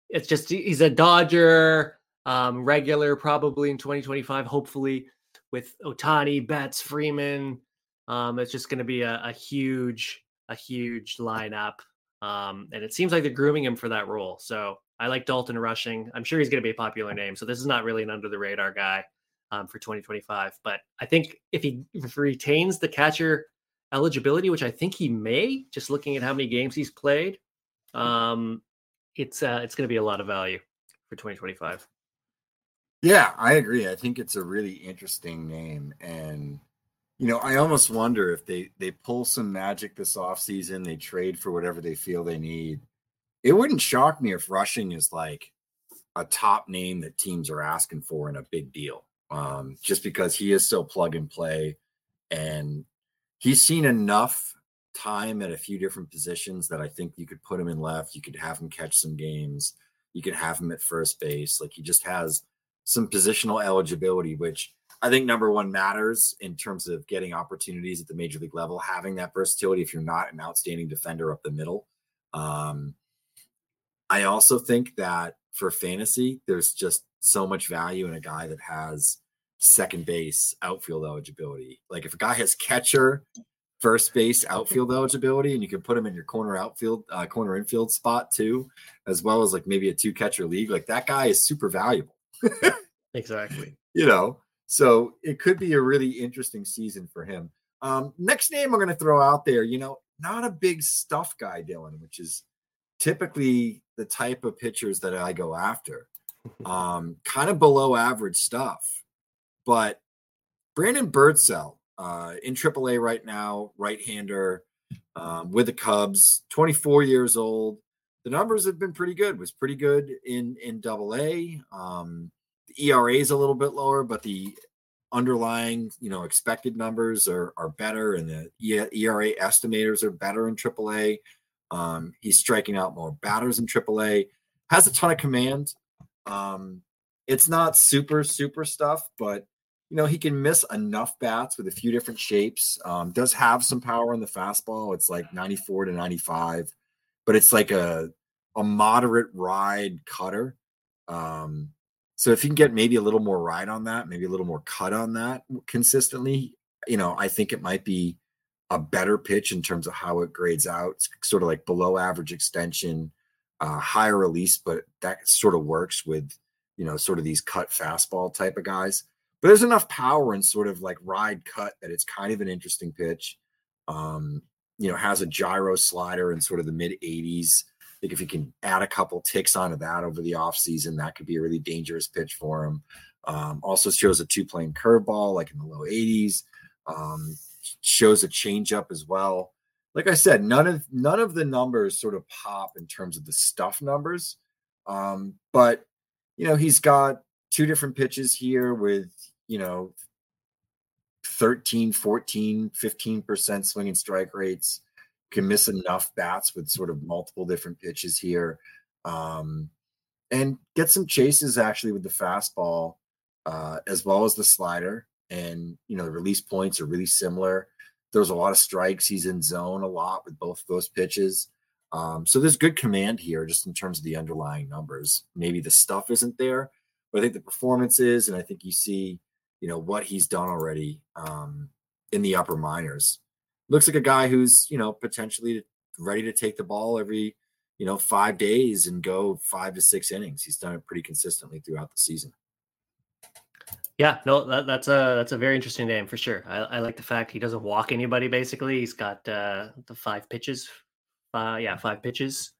it's just he's a Dodger regular probably in 2025, hopefully with Ohtani, Betts, Freeman. It's just going to be a huge lineup. And it seems like they're grooming him for that role. So I like Dalton Rushing. I'm sure he's going to be a popular name. So this is not really an under the radar guy for 2025. But I think if he retains the catcher eligibility, which I think he may, just looking at how many games he's played, it's going to be a lot of value for 2025. Yeah, I agree. I think it's a really interesting name. And, I almost wonder if they pull some magic this offseason, they trade for whatever they feel they need. It wouldn't shock me if Rushing is like a top name that teams are asking for in a big deal, just because he is so plug and play. And he's seen enough time at a few different positions that I think you could put him in left. You could have him catch some games. You could have him at first base. Like, he just has some positional eligibility, which I think number one matters in terms of getting opportunities at the major league level, having that versatility if you're not an outstanding defender up the middle. I also think that for fantasy, there's just so much value in a guy that has second base outfield eligibility. Like, if a guy has catcher, first base, outfield eligibility, and you can put him in your corner infield spot too, as well as like maybe a 2-catcher league, like that guy is super valuable. Exactly. So it could be a really interesting season for him. Next name I'm going to throw out there, not a big stuff guy, Dylan, which is typically the type of pitchers that I go after. Kind of below average stuff. But Brandon Birdsell, in AAA right now, right-hander, with the Cubs, 24 years old. The numbers have been pretty good. Was pretty good in AA. The ERA is a little bit lower, but the underlying, expected numbers are better, and the ERA estimators are better in AAA. He's striking out more batters in AAA. Has a ton of command. It's not super stuff, but he can miss enough bats with a few different shapes. Does have some power in the fastball. It's like 94 to 95, but it's like a moderate ride cutter. So if you can get maybe a little more ride on that, maybe a little more cut on that consistently, I think it might be a better pitch in terms of how it grades out. It's sort of like below average extension, higher release, but that sort of works with, sort of these cut fastball type of guys. But there's enough power and sort of like ride cut that it's kind of an interesting pitch. Has a gyro slider in sort of the mid 80s. I think if you can add a couple ticks onto that over the offseason, that could be a really dangerous pitch for him. Also shows a 2-plane curveball, like in the low 80s. Shows a changeup as well. Like I said, none of the numbers sort of pop in terms of the stuff numbers. But he's got 2 different pitches here with 13, 14, 15% swing and strike rates. Can miss enough bats with sort of multiple different pitches here, and get some chases actually with the fastball, as well as the slider. And the release points are really similar. There's a lot of strikes. He's in zone a lot with both of those pitches. So there's good command here just in terms of the underlying numbers. Maybe the stuff isn't there, but I think the performance is, and I think you see, what he's done already in the upper minors. Looks like a guy who's, potentially ready to take the ball every, 5 days and go 5 to 6 innings. He's done it pretty consistently throughout the season. Yeah, no, that's a very interesting name for sure. I like the fact he doesn't walk anybody. Basically, he's got the 5 pitches. 5 pitches.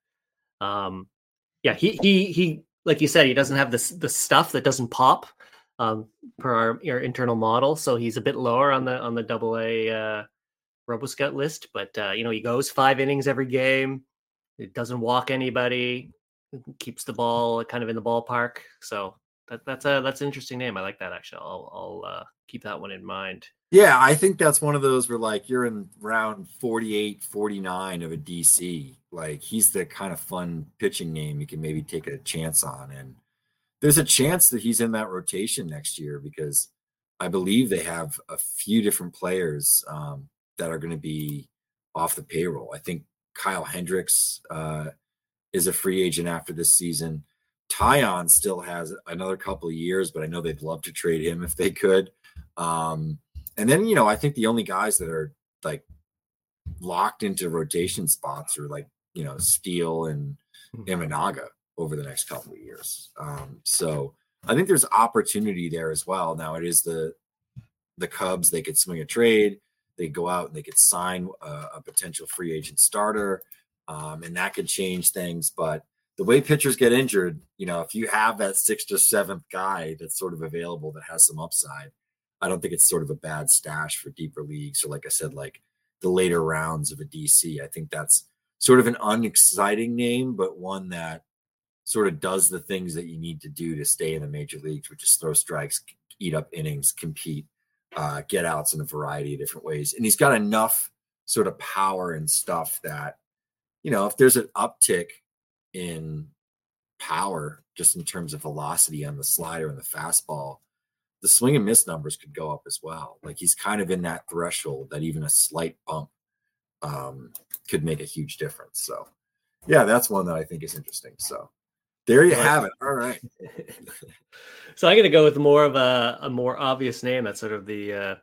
He like you said, he doesn't have the stuff that doesn't pop per our internal model, so he's a bit lower on the AA RoboScout list. But he goes 5 innings every game. It doesn't walk anybody. Keeps the ball kind of in the ballpark. So that's an interesting name. I like that actually. I'll keep that one in mind. Yeah, I think that's one of those where like you're in round 48, 49 of a DC. Like he's the kind of fun pitching name you can maybe take a chance on. And there's a chance that he's in that rotation next year because I believe they have a few different players that are going to be off the payroll. I think Kyle Hendricks is a free agent after this season. Tyon still has another couple of years, but I know they'd love to trade him if they could. And then, I think the only guys that are like locked into rotation spots are like, Steele and Imanaga over the next couple of years. So I think there's opportunity there as well. Now it is the Cubs. They could swing a trade. They go out and they could sign a potential free agent starter. And that could change things. But the way pitchers get injured, if you have that sixth or seventh guy that's sort of available that has some upside, I don't think it's sort of a bad stash for deeper leagues. Or like I said, like the later rounds of a DC. I think that's sort of an unexciting name, but one that sort of does the things that you need to do to stay in the major leagues, which is throw strikes, eat up innings, compete, get outs in a variety of different ways. And he's got enough sort of power and stuff that, if there's an uptick in power, just in terms of velocity on the slider and the fastball, the swing and miss numbers could go up as well. Like he's kind of in that threshold that even a slight bump could make a huge difference. So yeah, that's one that I think is interesting. So there you have it. All right. So I'm going to go with more of a more obvious name. That's sort of the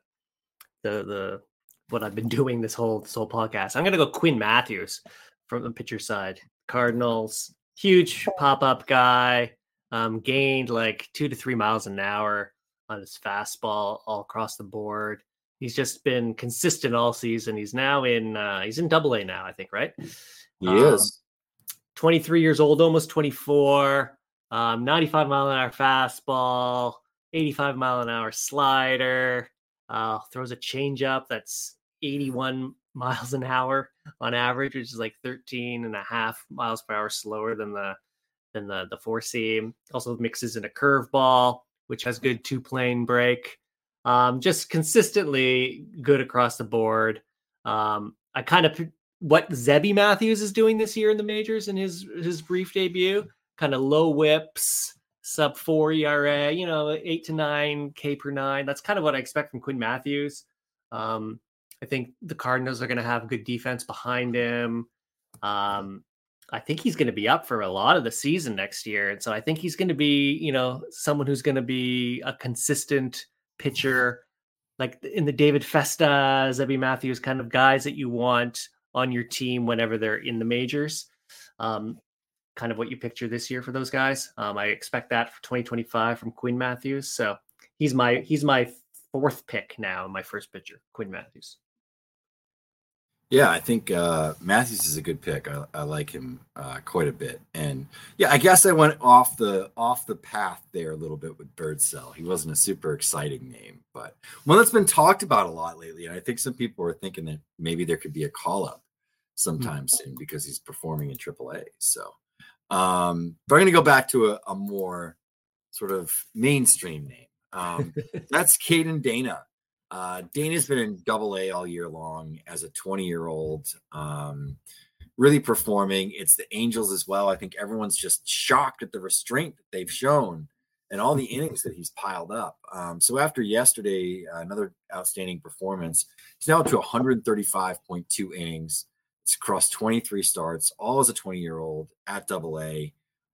what I've been doing this whole podcast. I'm going to go Quinn Matthews from the pitcher side. Cardinals, huge pop-up guy, gained like 2 to 3 miles an hour on his fastball all across the board. He's just been consistent all season. He's now he's in Double A now, I think, right? He is 23 years old, almost 24. 95 mile an hour fastball, 85 mile an hour slider. Throws a changeup that's 81 miles an hour on average, which is like 13 and a half miles per hour slower than the four seam. Also mixes in a curveball, which has good 2-plane break. Just consistently good across the board. I kind of what Zebby Matthews is doing this year in the majors in his brief debut, kind of low whips, sub 4 ERA, 8 to 9 K per 9. That's kind of what I expect from Quinn Matthews. I think the Cardinals are going to have good defense behind him. I think he's going to be up for a lot of the season next year. And so I think he's going to be, someone who's going to be a consistent pitcher, like in the David Festa, Zebby Matthews kind of guys that you want on your team whenever they're in the majors. Kind of what you picture this year for those guys. I expect that for 2025 from Quinn Matthews. So he's my fourth pick now, my first pitcher, Quinn Matthews. Yeah, I think Matthews is a good pick. I like him quite a bit. And yeah, I guess I went off the path there a little bit with Birdsell. He wasn't a super exciting name, but one that's been talked about a lot lately. And I think some people are thinking that maybe there could be a call up sometime soon because he's performing in AAA. So but I'm going to go back to a more sort of mainstream name. That's Caden Dana. Dana's been in Double A all year long as a 20-year-old, really performing. It's the Angels as well. I think everyone's just shocked at the restraint that they've shown and all the innings that he's piled up. So after yesterday, another outstanding performance, he's now up to 135.2 innings. It's across 23 starts, all as a 20-year-old at Double A.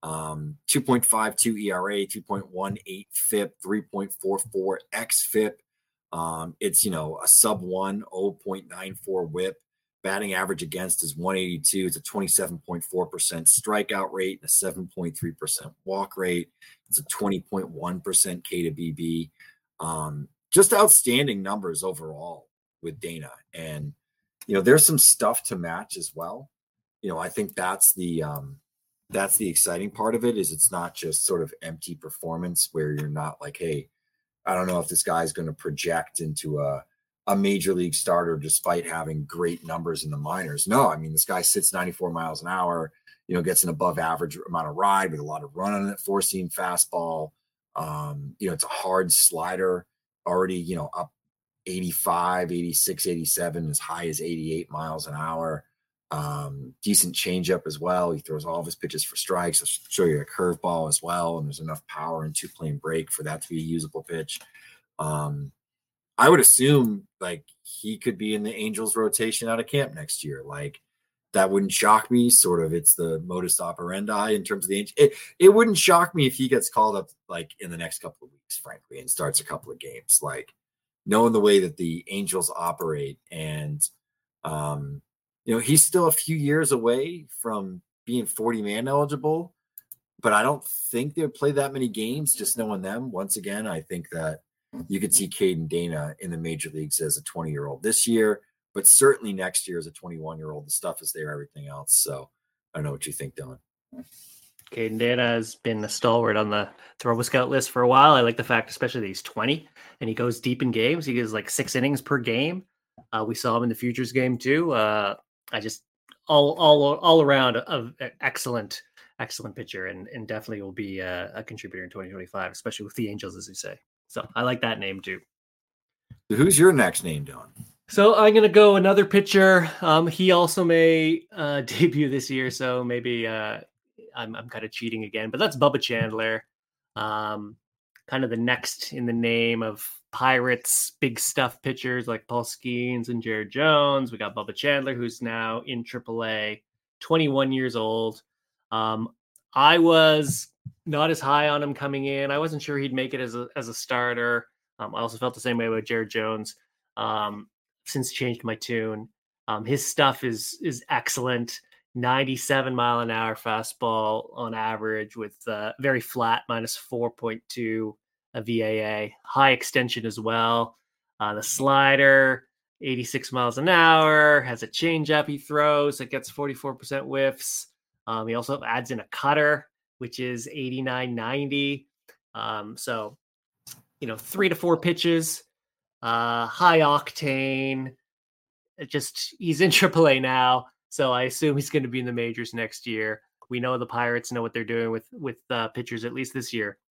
2.52 ERA, 2.18 FIP, 3.44 xFIP. It's, a sub 1, 0.94 whip. Batting average against is 182. It's a 27.4% strikeout rate and a 7.3% walk rate. It's a 20.1% K to BB. Just outstanding numbers overall with Dana. And, there's some stuff to match as well. I think that's the exciting part of it is it's not just sort of empty performance where you're not like, hey, I don't know if this guy's going to project into a major league starter despite having great numbers in the minors. No, I mean, this guy sits 94 miles an hour, gets an above average amount of ride with a lot of run on that 4-seam fastball. It's a hard slider already, up 85, 86, 87, as high as 88 miles an hour. Decent changeup as well. He throws all of his pitches for strikes. I'll show you a curveball as well. And there's enough power and 2-plane break for that to be a usable pitch. I would assume like he could be in the Angels rotation out of camp next year. Like that wouldn't shock me. Sort of, it's the modus operandi in terms of the Angels. It wouldn't shock me if he gets called up like in the next couple of weeks, frankly, and starts a couple of games. Like knowing the way that the Angels operate, and he's still a few years away from being 40-man eligible, but I don't think they would play that many games. Just knowing them, once again, I think that you could see Caden Dana in the major leagues as a 20-year-old this year. But certainly next year as a 21-year-old, the stuff is there, everything else. So I don't know what you think, Dylan. Caden Dana has been a stalwart on the RoboScout list for a while. I like the fact, especially that he's 20 and he goes deep in games. He gives like 6 innings per game. We saw him in the Futures game too. I just all around a excellent pitcher, and definitely will be a contributor in 2025, especially with the Angels, as you say. So I like that name too. So who's your next name, Dylan? So I'm going to go another pitcher. He also may debut this year, so maybe I'm kind of cheating again, but that's Bubba Chandler. Kind of the next in the name of Pirates big stuff pitchers like Paul Skeens and Jared Jones. We got Bubba Chandler, who's now in AAA, 21 years old. I was not as high on him coming in. I wasn't sure he'd make it as a starter. I also felt the same way with Jared Jones. Since changed my tune. His stuff is excellent. 97 mile an hour fastball on average with very flat minus 4.2 a VAA. High extension as well. The slider, 86 miles an hour, has a changeup he throws that gets 44% whiffs. He also adds in a cutter, which is 89-90. So, 3 to 4 pitches. High octane. He's in AAA now, so I assume he's going to be in the majors next year. We know the Pirates know what they're doing with pitchers, at least this year.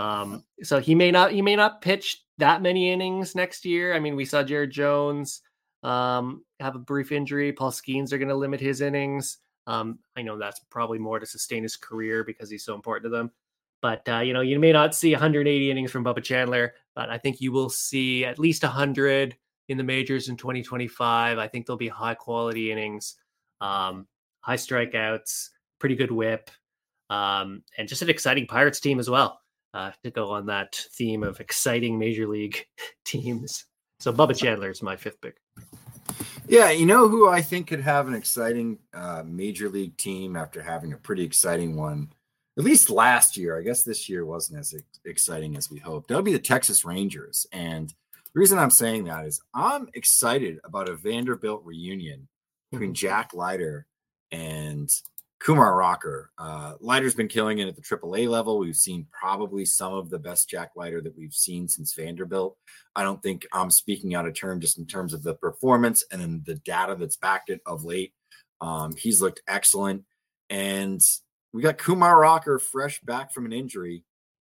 So he may not pitch that many innings next year. I mean, we saw Jared Jones have a brief injury. Paul Skeens are going to limit his innings. I know that's probably more to sustain his career because he's so important to them. But, you may not see 180 innings from Bubba Chandler, but I think you will see at least 100 in the majors in 2025. I think there'll be high-quality innings, high strikeouts, pretty good whip, and just an exciting Pirates team as well, to go on that theme of exciting major league teams. So Bubba Chandler is my 5th pick. Yeah, who I think could have an exciting major league team after having a pretty exciting one, at least last year. I guess this year wasn't as exciting as we hoped. That'll be the Texas Rangers. And the reason I'm saying that is I'm excited about a Vanderbilt reunion between Jack Leiter and Kumar Rocker. Leiter's been killing it at the AAA level. We've seen probably some of the best Jack Leiter that we've seen since Vanderbilt. I don't think I'm speaking out of turn just in terms of the performance and then the data that's backed it of late. He's looked excellent. And we got Kumar Rocker fresh back from an injury,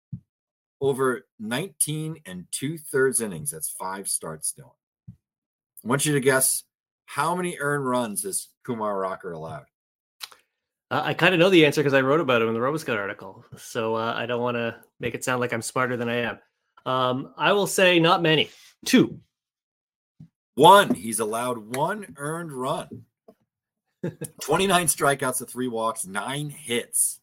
over 19 2/3 innings. That's 5 starts still. I want you to guess how many earned runs has Kumar Rocker allowed? I kind of know the answer because I wrote about him in the RoboScout article. So I don't want to make it sound like I'm smarter than I am. I will say not many. 2. 1. He's allowed 1 earned run. 29 strikeouts to 3 walks, 9 hits.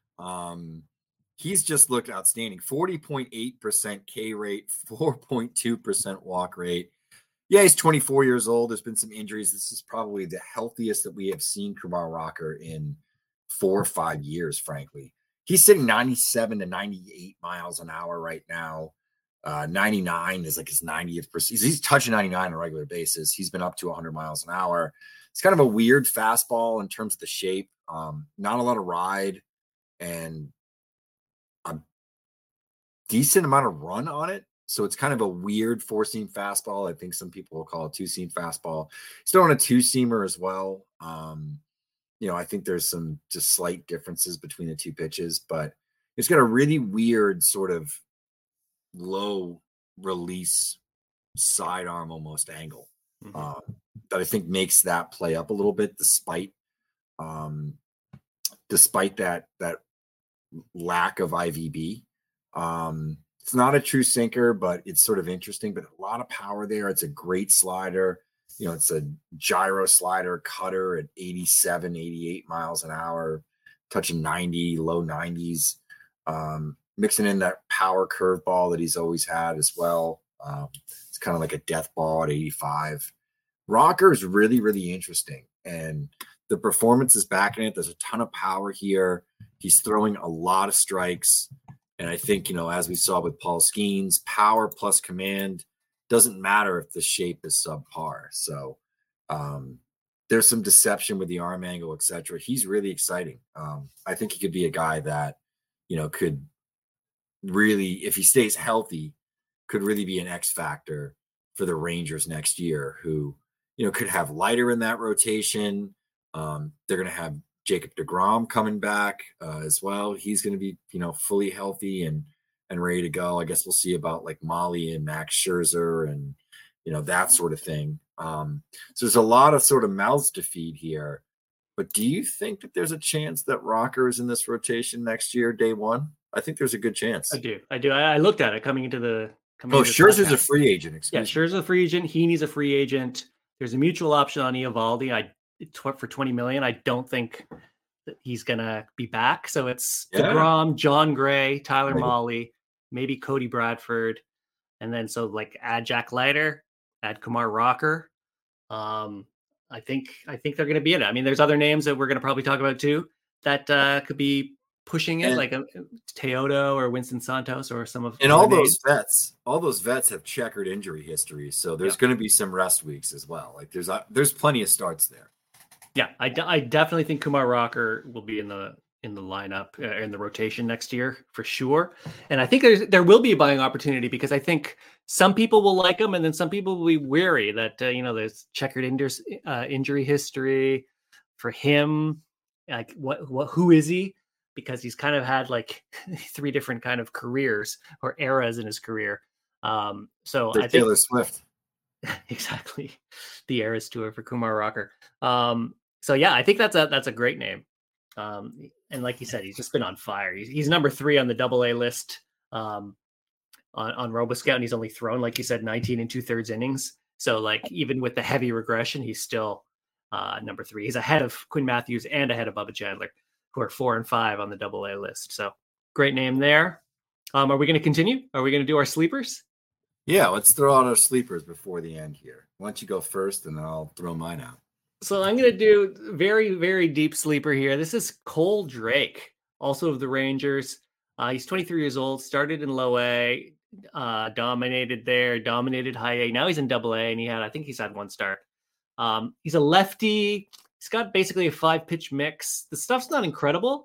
He's just looked outstanding. 40.8% K rate, 4.2% walk rate. Yeah, he's 24 years old. There's been some injuries. This is probably the healthiest that we have seen Kumar Rocker in 4 or 5 years, frankly. He's sitting 97 to 98 miles an hour right now. 99 is like his 90th. He's touching 99 on a regular basis. He's been up to 100 miles an hour. It's kind of a weird fastball in terms of the shape. Not a lot of ride and a decent amount of run on it. So it's kind of a weird 4-seam fastball. I think some people will call it 2-seam fastball. He's throwing a 2-seamer as well. I think there's some just slight differences between the 2 pitches, but it's got a really weird sort of low release sidearm almost angle that I think makes that play up a little bit, despite that lack of IVB. It's not a true sinker, but it's sort of interesting, but a lot of power there. It's a great slider. it's a gyro slider cutter at 87, 88 miles an hour, touching 90, low 90s, mixing in that power curveball that he's always had as well. It's kind of like a death ball at 85. Rocker is really, really interesting. And the performance is backing it. There's a ton of power here. He's throwing a lot of strikes. And I think, as we saw with Paul Skeens, power plus command doesn't matter if the shape is subpar. So there's some deception with the arm angle, etc. He's really exciting. I think he could be a guy that, could really, if he stays healthy, could really be an X factor for the Rangers next year, who, could have Leiter in that rotation. They're going to have Jacob deGrom coming back as well. He's going to be, fully healthy and ready to go. I guess we'll see about like Molly and Max Scherzer and, that sort of thing. So there's a lot of sort of mouths to feed here. But do you think that there's a chance that Rocker is in this rotation next year, day one? I think there's a good chance. I do. I looked at it coming into the. Scherzer's a free agent. Scherzer's a free agent. Heaney's a free agent. There's a mutual option on Eovaldi. For $20 million. I don't think that he's gonna be back. So it's deGrom, John Gray, Tyler Mahle, maybe Cody Bradford, and then so like add Jack Leiter, add Kumar Rocker. I think they're gonna be in it. I mean, there's other names that we're gonna probably talk about too that could be pushing it, like Teodo or Winston Santos or some of. And all those vets have checkered injury history, so there's going to be some rest weeks as well. Like there's plenty of starts there. Yeah, I definitely think Kumar Rocker will be in the lineup in the rotation next year for sure. And I think there will be a buying opportunity because I think some people will like him, and then some people will be weary that there's checkered injury history for him. Like who is he? Because he's kind of had like 3 different kind of careers or eras in his career. So I think Taylor Swift. Exactly, the Eras Tour for Kumar Rocker. So yeah, I think that's a great name. And like you said, he's just been on fire. He's number 3 on the AA list on RoboScout, and he's only thrown, like you said, 19 2/3 innings. So like even with the heavy regression, he's still number 3. He's ahead of Quinn Matthews and ahead of Bubba Chandler, who are 4 and 5 on the AA list. So great name there. Are we going to continue? Are we going to do our sleepers? Yeah, let's throw out our sleepers before the end here. Why don't you go first, and then I'll throw mine out. So I'm going to do very, very deep sleeper here. This is Cole Drake, also of the Rangers. He's 23 years old, started in low A, dominated there, dominated high A. Now he's in double A, and I think he's had 1 start. He's a lefty. He's got basically a 5-pitch mix. The stuff's not incredible.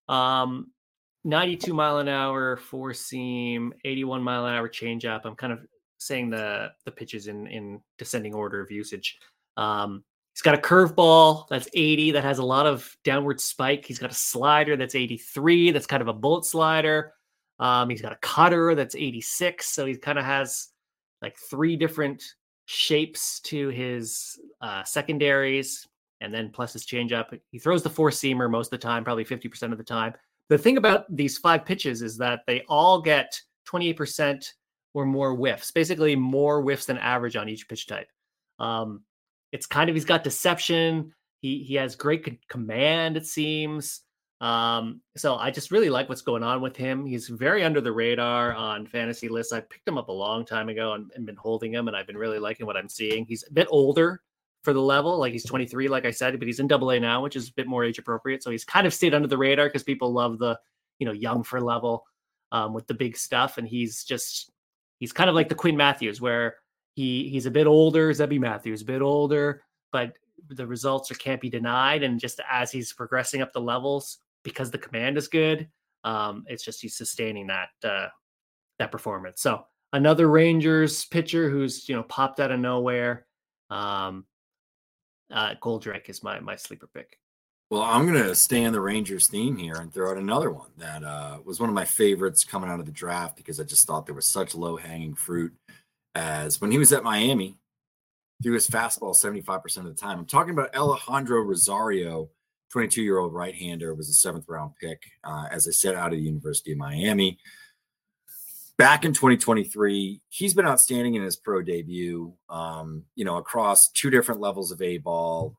92 mile an hour 4-seam, 81 mile an hour changeup. I'm kind of saying the pitches in descending order of usage. He's got a curveball that's 80 that has a lot of downward spike. He's got a slider that's 83. That's kind of a bullet slider. He's got a cutter that's 86. So he kind of has like 3 different shapes to his secondaries, and then plus his changeup. He throws the 4-seamer most of the time, probably 50% of the time. The thing about these 5 pitches is that they all get 28% or more whiffs, basically more whiffs than average on each pitch type. It's kind of, he's got deception. He has great command, it seems. So I just really like what's going on with him. He's very under the radar on fantasy lists. I picked him up a long time ago and been holding him, and I've been really liking what I'm seeing. He's a bit older for the level, like he's 23, like I said, but he's in AA now, which is a bit more age appropriate. So he's kind of stayed under the radar because people love the, young for level with the big stuff. And he's kind of like the Quinn Matthews, where he's a bit older, Zebby Matthews, a bit older, but the results can't be denied. And just as he's progressing up the levels, because the command is good, it's just he's sustaining that performance. So another Rangers pitcher who's popped out of nowhere. Goldrake is my sleeper pick. Well, I'm going to stay on the Rangers theme here and throw out another one that was one of my favorites coming out of the draft, because I just thought there was such low-hanging fruit. As when he was at Miami, threw his fastball 75% of the time. I'm talking about Alejandro Rosario, 22-year-old right-hander, was a 7th-round pick, as I said, out of the University of Miami. back in 2023, he's been outstanding in his pro debut, across two different levels of A-ball,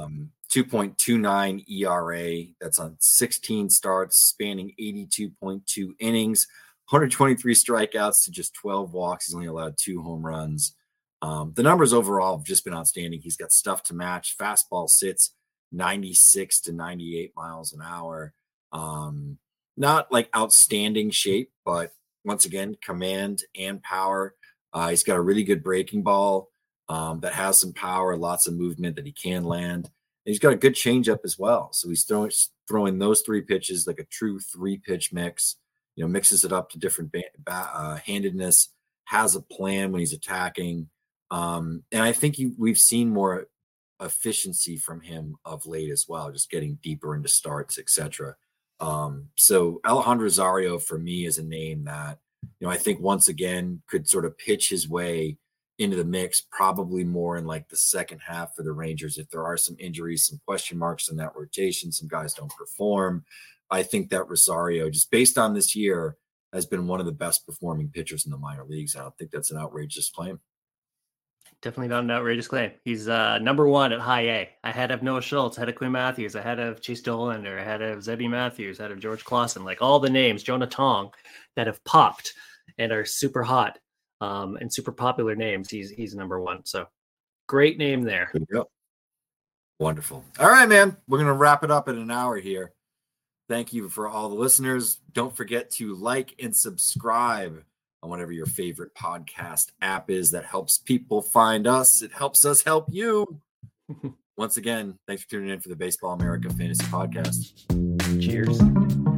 2.29 ERA. That's on 16 starts, spanning 82.2 innings, 123 strikeouts to just 12 walks. He's only allowed 2 home runs. The numbers overall have just been outstanding. He's got stuff to match. Fastball sits 96 to 98 miles an hour. Not like outstanding shape, but once again, command and power. He's got a really good breaking ball that has some power, lots of movement that he can land. And he's got a good changeup as well. So he's throwing those 3 pitches like a true 3-pitch mix. Mixes it up to different handedness. Has a plan when he's attacking, and I think we've seen more efficiency from him of late as well, just getting deeper into starts, etc. So Alejandro Rosario for me is a name that, I think once again could sort of pitch his way into the mix, probably more in like the second half for the Rangers. If there are some injuries, some question marks in that rotation, some guys don't perform, I think that Rosario, just based on this year, has been one of the best performing pitchers in the minor leagues. I don't think that's an outrageous claim. Definitely not an outrageous claim. He's number 1 at high A, ahead of Noah Schultz, ahead of Quinn Matthews, ahead of Chase Dollander, ahead of Zebby Matthews, ahead of George Clausen, like all the names, Jonah Tong, that have popped and are super hot and super popular names. He's number 1. So great name there. Yep. Wonderful. All right, man. We're going to wrap it up in an hour here. Thank you for all the listeners. Don't forget to like and subscribe on whatever your favorite podcast app is that helps people find us. It helps us help you. Once again, thanks for tuning in for the Baseball America Fantasy Podcast. Cheers.